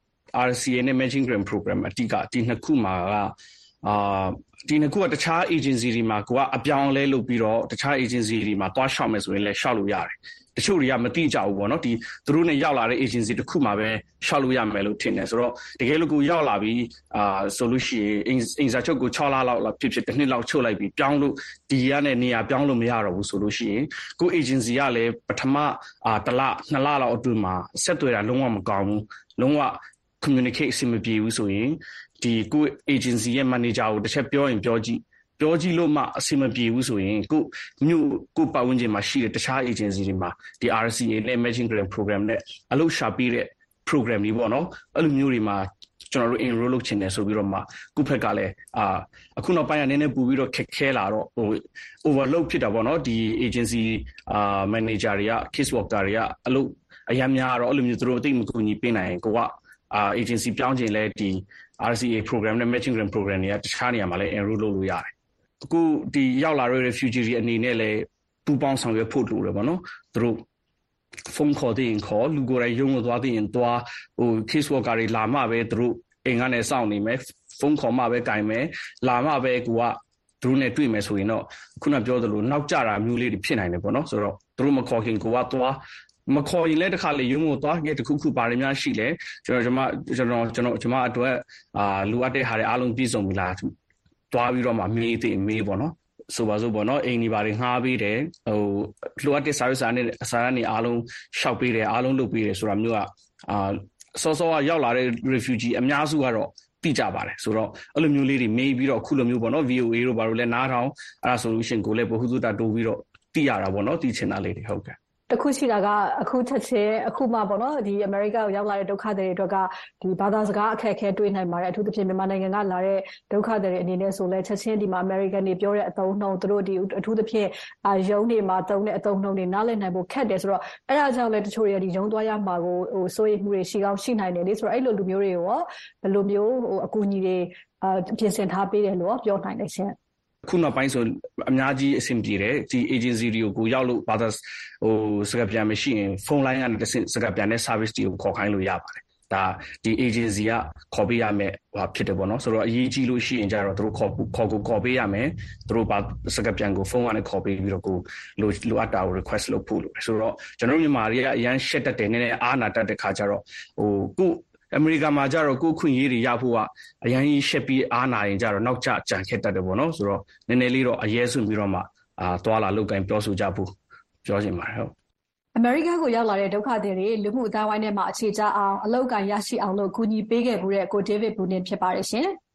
R C A နဲ့ matching grant program အတိကဒီနှစ်ခုမှာကအာဒီနှစ်ခုကတခြား agency တွေမှာကိုကအပြောင်းလဲလုပ်ပြီးတော့တခြား agency တွေမှာသွားရှောက်မယ်ဆိုရင်လည်းရှောက်လို့ရတယ်တချို့တွေကမသိကြဘူးပေါ့နော်ဒီသူတို့နဲ့ရောက်လာတဲ့ agency တစ်ခုမှာပဲရှောက်လို့ရမယ်လို့ထင်တယ်ဆိုတော့တကယ်လို့ကိုရောက်လာပြီးအာဆိုလို့ရှိရင်အင်စာချုပ်ကို၆လလောက်ဖြစ်ဖြစ်တစ်နှစ်လောက်ချုပ်လိုက်ပြီးပြောင်းလို့ဒီရနဲ့နေရာပြောင်းလို့မရတော့ဘူးဆိုလို့ရှိရင်ကို agency ကလည်းပထမအာတစ်လနှစ်လလောက်အတွင်းမှာဆက်သွယ်တာလုံးဝမကောင်းဘူးလုံးဝ communicate အဆင်မပြေဘူးဆိုရင်ဒီကို agency ရဲ့ manager ကိုတစ်ချက်ပြောရင်ပြောကြည့်ပြောကြည့်လို့မှအဆင်မပြေဘူးဆိုရင်ကိုမြို့ကိုပတ်ဝန်းကျင်မှာရှိတဲ့တခြား agency တွေမှာဒီ R C A နဲ့ matching grant program နဲ့အလုပ်ရှာပေးတဲ့ program တွေပေါ့နော်အဲ့လိုမျိုးတွေမှာကျွန်တော်တို့ enroll လုပ်ချင်တယ်ဆိုပြီးတော့မှကိုဖက်ကလည်းအာအခုနောက်ပိုင်းကနည်းနည်းပူပြီးတော့ခက်ခဲလာတော့ဟို overload ဖြစ်တာပေါ့နော်ဒီ agency အာ manager တွေက case worker တွေကအလုပ်အများများတော့အဲ့လိုမျိုးသူတို့အသိမကူညီပေးနိုင်ရင်ကိုကအာ agency ပြောင်းချင်လဲဒီ R C A program နဲ့ matching grant program တွေကတခြားနေရာမှာလည်း enroll လုပ်လို့ရတယ်အခုဒီရောက်လာတဲ့ refugee တွေအနေနဲ့လည်းပူပေါင်းဆောင်ရွက်ဖို့လိုတယ်ပေါ့နော်သူတို့ဖုန်းခေါ်တဲ့ရင်ခေါ်လူကိုယ်တိုင်ရုံးလို့သွားတဲ့ရင်သွားဟို case worker တွေလာမှပဲသူတို့အိမ်ကနေစောင့်နေမယ်ဖုန်းခေါ်မှပဲကင်မယ်လာမှပဲကိုကသူတို့နဲ့တွေ့မယ်ဆိုရင်တော့ခုနပြောသလိုနောက်ကျတာမျိုးလေးတွေဖြစ်နိုင်တယ်ပေါ့နော်ဆိုတော့သူတို့မခေါ်ခင်ကိုကသွားမခေါ်ရင်လည်းတစ်ခါလေရုံးကိုသွားခဲ့တခုခုပါတယ်များရှိလဲကျွန်တော်ကျွန်တော်ကျွန်တော်ကျွန်တော်အတွက်အာလူအပ်တဲ့ဟာတွေအားလုံးပြည့်စုံပြီလားသွားပြီးတော့မှမေးသေးမေးပေါ့နော်ဆိုပါစို့ပေါ့နော်အိမ်ဒီပါတွေငှားပေးတယ်ဟိုလိုအပ်တဲ့ service နဲ့အစားအနေအားလုံးရှောက်ပေးတယ်အားလုံးလုပ်ပေးတယ်ဆိုတာမျိုးကအာစောစောကရောက်လာတဲ့ refugee အများစုကတော့သိကြပါတယ်ဆိုတော့အဲ့လိုမျိုးလေးတွေမေးပြီးတော့ခုလိုမျိုးပေါ့နော် V O A တို့ဘာလို့လဲနားထောင်အဲ့ဒါ solution ကိုလည်းဘဟုသုတတိုးပြီးတော့သိရတာပေါ့နော်သိချင်တာလေးတွေဟုတ်ကဲ့တခုရှိတာကအခုချက်ချင်းအခုမှပေါ့နော်ဒီအမေရိကကိုရောက်လာတဲ့ဒုက္ခတွေအတွက်ကဒီဘာသာစကားအခက်အခဲတွေ့နိုင်ပါတယ်အထူးသဖြင့်မြန်မာနိုင်ငံကလာတဲ့ဒုက္ခတွေအနေနဲ့ဆိုလဲချက်ချင်းဒီမှာအမေရိကန်တွေပြောတဲ့အသုံးနှုန်းသူတို့ဒီအထူးသဖြင့်အာရုံးတွေမှာသုံးတဲ့အသုံးနှုန်းတွေနားလည်နိုင်ဖို့ခက်တယ်ဆိုတော့အဲ့ဒါကြောင့်လဲတချို့တွေဒီရုံးသွားရမှာကိုဟိုစိုးရိမ်မှုတွေရှိကောင်းရှိနိုင်တယ်လေဆိုတော့အဲ့လိုလူမျိုးတွေကိုရောဘယ်လိုမျိုးဟိုအကူအညီတွေအာပြင်ဆင်ထားပေးတယ်လို့ပြောနိုင်တယ်ရှင်ခုနောက်ပိုင်းဆိုအများကြီးအဆင်ပြေတယ်ဒီ agency တွေကိုရောက်လို့ဘာသာဟိုစကားပြန်မရှိရင်ဖုန်းလိုင်းကနေတစ်ဆင့်စကားပြန်တဲ့ service တွေကိုခေါ်ခိုင်းလို့ရပါတယ်ဒါဒီ agency ကခေါ်ပေးရမယ်ဟိုဖြစ်တယ်ပေါ့နော်ဆိုတော့အရေးကြီးလို့ရှိရင်ကြတော့တို့ခေါ်ခေါ်ကိုခေါ်ပေးရမယ်တို့ဘာစကားပြန်ကိုဖုန်းကနေခေါ်ပေးပြီးတော့ကိုလိုလိုအပ်တာကို request လုပ်ဖို့လိုတယ်ဆိုတော့ကျွန်တော်မြန်မာတွေကအရန်ရှက်တတ်တယ်နည်းနည်းအားနာတတ်တဲ့ခါကျတော့ဟိုကိုအမေရိကန်မှာကြတော့ကိုခွင့်ရေးတွေရဖို့ကအရင်ရှက်ပြီးအားနာရင်ကြတော့နောက်ကျကြံခဲ့တတ်တယ်ပေါ့နော်ဆိုတော့နည်းနည်းလေးတော့အရေးစွန့်ပြီးတော့မှအာသွားလာလောက်ကင်ပြောဆိုကြဖို့ပြောချင်ပါတယ်ဟုတ်အမေရိကန်ကိုရောက်လာတဲ့ဒုက္ခသည်တွေလူမှုအတိုင်းဝိုင်းထဲမှာအခြေချအောင်အလောက်ကန်ရရှိအောင်လို့ကူညီပေးခဲ့မှုတဲ့ကိုဒေးဗစ်ဘူနင်ဖြစ်ပါတယ်ရှင်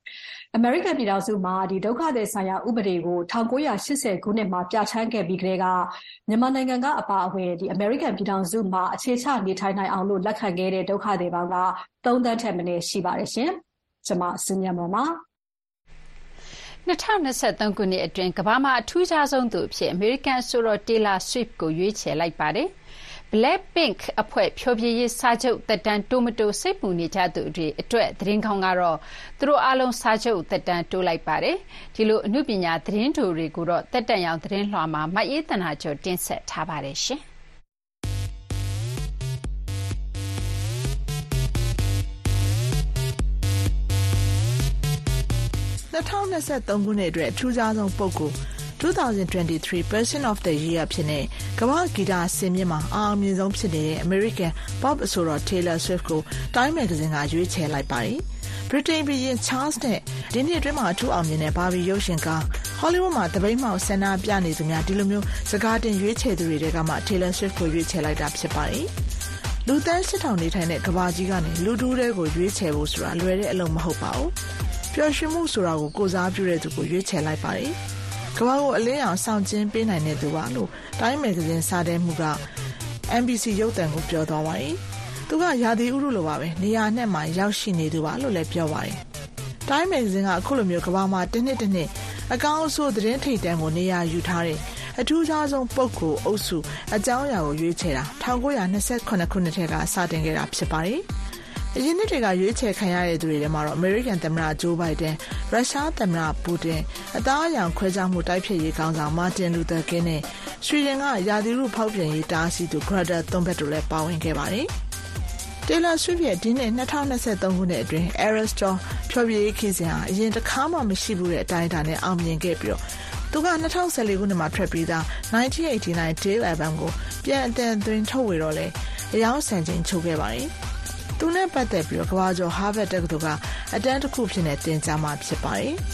အမေရိကန်ပြည်ထောင်စုမှာဒီဒုက္ခသည်ဆိုင်ရာဥပဒေကို၁၉၈၀ခုနှစ်မှာပြဋ္ဌာန်းခဲ့ပြီးကတည်းကမြန်မာနိုင်ငံကအပါအဝင်ဒီအမေရိကန်ပြည်ထောင်စုမှာအခြေချနေထိုင်နိုင်အောင်လို့လက်ခံခဲ့တဲ့ဒုက္ခသည်ပေါင်းကသုံးသန်းထက်မနည်းရှိပါတယ်ရှင်။ကျွန်မစုညံပါပါ၂၀၂၃ခုနှစ်အတွင်းကမ္ဘာမှာအထူးခြားဆုံးသူအဖြစ်အမေရိကန်အဆိုတော် Taylor Swift ကိုရွေးချယ်လိုက်ပါတယ်။ Blackpink အဖွဲ့ဖျော်ဖြေရေးစာချုပ်သက်တမ်းတိုးမတိုးစိတ်ပူနေကြသူတွေအတွက်သတင်းကောင်းကတော့သူတို့အားလုံးစာချုပ်သက်တမ်းတိုးလိုက်ပါတယ်။ဒီလိုအမှုပညာသတင်းတိုတွေကိုတော့တက်တန်ရောင်သတင်းလွှာမှာမအေးသနာကျော်တင်ဆက်ထားပါတယ်ရှင်။၂၀၂၃ခုနှစ်အတွက်အထူးခြားဆုံးပုဂ္ဂိုလ်twenty twenty-three Person of the Year ဖြစ်တဲ့ကမ္ဘာဂီတအစင်မြင့်မှာအအောင်မြင်ဆုံးဖြစ်နေတဲ့ American Pop အဆိုတော် Taylor Swift ကို Time Magazine ကရွေးချယ်လိုက်ပါတယ်။ Britain ဘုရင် Charles နဲ့ဒီနှစ်အတွင်းမှာအထူးအောင်မြင်တဲ့ Barbie ရုပ်ရှင်ကား Hollywood မှာတပိတ်မှောက်ဆန္ဒပြနေသူများဒီလိုမျိုးစကားတင်ရွေးချယ်သူတွေကမှ Taylor Swift ကိုရွေးချယ်လိုက်တာဖြစ်ပါတယ်။လူသန်းရှစ်ထောင်နေထိုင်တဲ့ကမ္ဘာကြီးကနေလူတူးတွေကိုရွေးချယ်ဖို့ဆိုတာလွယ်တဲ့အလုပ်မဟုတ်ပါဘူး။ပျော်ရွှင်မှုဆိုတာကိုကိုစားပြုတဲ့သူကိုရွေးချယ်လိုက်ပါတယ်။ကမ္ဘာကိုအလင်းအောင်ဆောင်ကျဉ်ပေးနိုင်တဲ့သူပါလို့ Time Magazine စာတမ်းမှုက N B C ရုပ်သံကိုပြောသွားပါတယ်။သူကရာသီဥတုလိုပါပဲနေရာနဲ့မှရောက်ရှိနေသူပါလို့လည်းပြောပါတယ်။ Time Magazine ကအခုလိုမျိုးကမ္ဘာမှာတစ်နှစ်တစ်နှစ်အကောင်းအဆိုးသတင်းထိပ်တန်းကိုနေရာယူထားတဲ့အထူးခြားဆုံးပုဂ္ဂိုလ်အုပ်စုအကြောင်းအရာကိုရွေးချယ်တာ၁၉၂၇ခုနှစ်ထဲကစတင်ခဲ့တာဖြစ်ပါတယ်။အရင်နှစ်တွေကရွေးချယ်ခံရတဲ့သူတွေထဲမှာတော့ American သမ္မတ Joe Biden, ရုရှားသမ္မတ Putin, အသားအရောင်ခွဲခြားမှုတိုက်ဖျက်ရေးခေါင်းဆောင် Martin Luther King နဲ့ဆွီဒင်ကရာသီဥတုဖောက်ပြန်ရေးတားဆီးသူ Greta Thunberg တို့လည်းပါဝင်ခဲ့ပါတယ်။ Taylor Swift ရဲ့ဒီနှစ်၂၀၂၃ခုနှစ်အတွင်း Eras Tour ဖျော်ဖြေရေးခီးစဉ်ဟာအရင်တစ်ခါမှမရှိဘူးတဲ့အတိုင်းအတာနဲ့အောင်မြင်ခဲ့ပြီးတော့သူက၂၀၁၄ခုနှစ်မှာထွက်ပြီးသားnineteen eighty-nine Tail Album ကိုပြန်အတန်သွင်းထုတ်ဝေတော့လေအယောင်ဆန်ချိန်ချုပ်ခဲ့ပါတယ်။သူနဲ့ပတ်သက်ပြီးတော့ကမ္ဘာကျော် Harvard တက္ကသိုလ်ကအတန်းတစ်ခုဖြစ်နေတင်ကြားမှာဖြစ်ပါတယ်။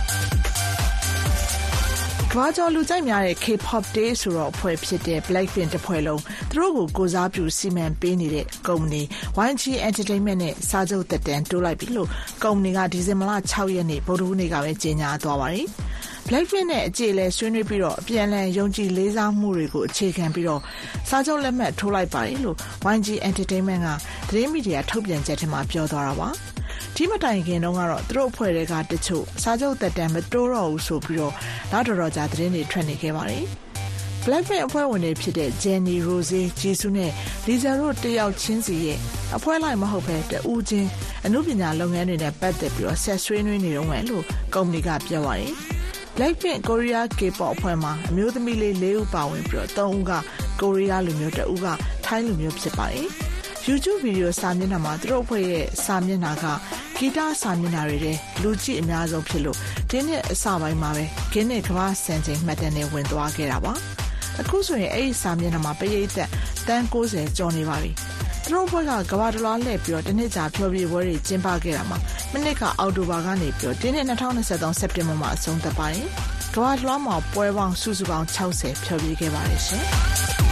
ကမ္ဘာကျော်လူကြိုက်များတဲ့ K-pop Day ဆိုတော့အဖွဲ့ဖြစ်တဲ့ Blackpink တစ်ဖွဲ့လုံးသူတို့ကိုကိုစားပြုစီမံပေးနေတဲ့ကုမ္ပဏီ Y G Entertainment နဲ့စာချုပ်သက်တမ်းတိုးလိုက်ပြီလို့ကုမ္ပဏီကဒီဇင်ဘာလ၆ရက်နေ့ဗုဒ္ဓဟူးနေ့ကပဲကြေညာသွားပါတယ်။ Blackpink နဲ့အကြေအလဲဆွေးနွေးပြီးတော့အပြန်အလှန်ယုံကြည်လေးစားမှုတွေကိုအခြေခံပြီးတော့စာချုပ်လက်မှတ်ထိုးလိုက်ပါတယ်လို့ Y G Entertainment ကသတင်းမီဒီယာထုတ်ပြန်ချက်ထဲမှာပြောသွားတာပါ။ဒီမတိုင်ခင်တုန်းကတော့သူတို့အဖွဲ့တွေကတချို့စာချုပ်သက်တမ်းမတိုးတော့ဘူးဆိုပြီးတော့နောက်တော်တော်ကြာသတင်းတွေထွက်နေခဲ့ပါတယ်။ Blackpink အဖွဲ့ဝင်တွေဖြစ်တဲ့ Jennie, Rosé, Jisoo နဲ့ Lisa တို့တယောက်ချင်းစီရဲ့အဖွဲ့လိုက်မဟုတ်ပဲတဦးချင်းအမှုပညာလုပ်ငန်းတွေနဲ့ပတ်သက်ပြီးတော့ဆက်ဆွေးနွေးနေတော့မယ်လို့ကုမ္ပဏီကပြောပါတယ်။ Blackpink ကိုရီးယား K-pop အဖွဲ့မှာအမျိုးသမီးလေး၄ဦးပါဝင်ပြီးတော့၃ဦးကကိုရီးယားလူမျိုးတစ်ဦးကထိုင်းလူမျိုးဖြစ်ပါတယ်။ YouTube ဗီဒီယိုစာမျက်နှာမှာသူတို့အဖွဲ့ရဲ့စာမျက်နှာကဂီတစာမျက်နှာတွေထဲလူကြည့်အများဆုံးဖြစ်လို့ဒီနှစ်အစပိုင်းမှာပဲဂင်းနဲ့ကမ္ဘာစံချိန်မှတ်တမ်းနဲ့ဝင်သွားခဲ့တာပါ။အခုဆိုရင်အဲ့ဒီစာမျက်နှာမှာပရိသတ်တန်း၉၀ကျော်နေပါပြီ။သူတို့ဘက်ကကမ္ဘာတလွှားလှည့်ပြီးတော့တစ်နှစ်ကြာဖျော်ဖြေပွဲတွေကျင်းပခဲ့တာမှာမနစ်ကအောက်တိုဘာကနေပြီးတော့ဒီနှစ်၂၀၂၃စက်တင်ဘာမှာအဆုံးသတ်ပါတယ်။ကမ္ဘာတလွှားမှာပွဲပေါင်းစုစုပေါင်း၆၀ဖျော်ဖြေခဲ့ပါတယ်ရှင်။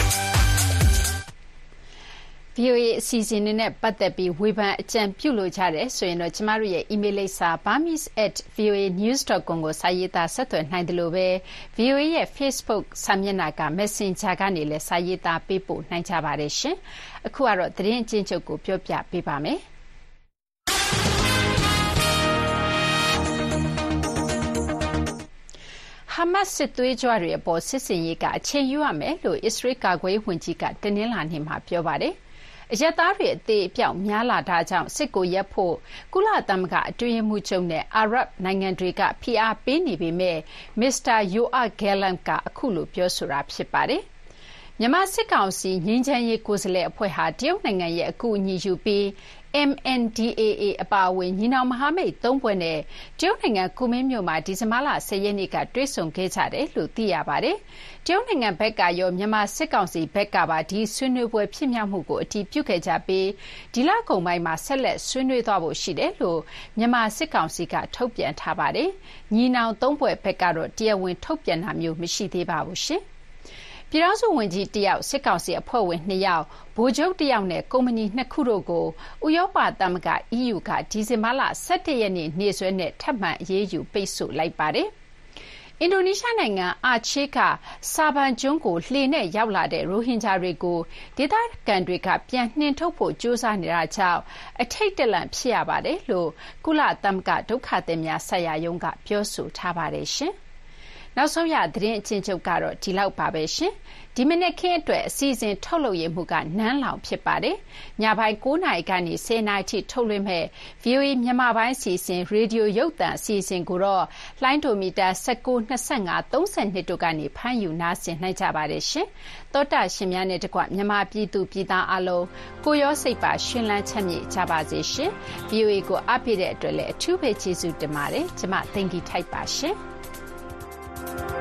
V O A အစီအစဉ်တွေနဲ့ပတ်သက်ပြီးဝေဖန်အကြံပြုလိုကြတယ်ဆိုရင်တော့ကျမတို့ရဲ့ email လိပ်စာ burmese at voanews dot com ကိုစာရေးသားဆက်သွယ်နိုင်တယ်လို့ပဲ V O A ရဲ့ Facebook စာမျက်နှာက Messenger ကနေလည်းစာရေးသားပေးပို့နိုင်ကြပါတယ်ရှင်။အခုကတော့သတင်းအကျဉ်းချုပ်ကိုပြောပြပေးပါမယ်။ဟာမတ်စစ်သွေးကြွတွေအပေါ်စစ်စင်ရေးကအချိန်ယူရမယ်လို့အစ္စရေးကာကွယ်ရေးဝန်ကြီးကတနင်္လာနေ့မှာပြောပါတယ်။အရက်သားတွေအသေးအပြောက်များလာတာကြောင့်စစ်ကိုရပ်ဖို့ကုလသမဂ္ဂအတွင်းရေးမှူးချုပ်နဲ့အာရပ်နိုင်ငံတွေကဖိအားပေးနေပေမဲ့မစ္စတာယိုအာဂဲလန်ကအခုလိုပြောဆိုတာဖြစ်ပါတယ်။မြန်မာစစ်ကောင်စီငြိမ်းချမ်းရေးကိုယ်စားလှယ်အဖွဲ့ဟာတရုတ်နိုင်ငံရဲ့အကူအညီယူပြီး M N D A A အပါအဝင်ညီနောင်မဟာမိတ်သုံးဖွဲ့နဲ့တရုတ်နိုင်ငံကူမင်းမြို့မှာဒီဇင်ဘာလ၁၀ရက်နေ့ကတွေ့ဆုံခဲ့ကြတယ်လို့သိရပါတယ်။တရုတ်နိုင်ငံဘက်ကရောမြန်မာစစ်ကောင်စီဘက်ကပါဒီဆွေးနွေးပွဲဖြစ်မြောက်မှုကိုအတည်ပြုခဲ့ကြပြီးဒီလကုန်ပိုင်းမှာဆက်လက်ဆွေးနွေးသွားဖို့ရှိတယ်လို့မြန်မာစစ်ကောင်စီကထုတ်ပြန်ထားပါတယ်။ညီနောင်သုံးဖွဲ့ဘက်ကတော့တရားဝင်ထုတ်ပြန်တာမျိုးမရှိသေးပါဘူးရှင်။ပြည်ထောင်စုဝန်ကြီးတစ်ယောက်စစ်ကောင်စီအဖွဲ့ဝင်နှစ်ယောက်ဗိုလ်ချုပ်တစ်ယောက်နဲ့ကုမ္ပဏီနှစ်ခုတို့ကိုဥရောပသမဂ္ဂ E U ကဒီဇင်ဘာလ၁၁ရက်နေ့နေ့စွဲနဲ့ထပ်မံအရေးယူပိတ်ဆို့လိုက်ပါတယ်။အင်ဒိုနီးရှားနိုင်ငံအာချေးကဆာဘန်ကျွန်းကိုလှေနဲ့ရောက်လာတဲ့ရိုဟင်ဂျာတွေကိုဒေသခံတွေကပြန်နှင်ထုတ်ဖို့ကြိုးစားနေတာကြောင့်အထိတ်တလန့်ဖြစ်ရပါတယ်လို့ကုလသမဂ္ဂဒုက္ခသည်များဆိုင်ရာရုံးကပြောဆိုထားပါတယ်ရှင်။နောက်ဆုံးရသတင်းအချင်းချုပ်ကတော့ဒီလောက်ပါပဲရှင်။ဒီမနေ့ခင်းအတွက်အစီအစဉ်ထုတ်လုပ်ရမှုကနန်းလောင်ဖြစ်ပါတယ်။ညပိုင်း၉နာရီကနေ၁၀နာရီထိထုတ်လွှင့်မဲ့ V O A မြန်မာပိုင်းအစီအစဉ်ရေဒီယိုရုပ်သံအစီအစဉ်ကိုတော့လိုင်းဒိုမီတာ၁၉၊၂၅၊၃၂တို့ကနေဖမ်းယူနားဆင်နိုင်ကြပါတယ်ရှင်။သောတာရှင်များနဲ့တကွမြန်မာပြည်သူပြည်သားအလုံးကိုရောစိတ်ပါရှင်လန်းချမ်းမြေ့ကြပါစေရှင်။ V O A ကိုအားပေးတဲ့အတွက်လည်းအထူးပဲကျေးဇူးတင်ပါတယ်။ကျွန်မသင်္ကီထိုက်ပါရှင်။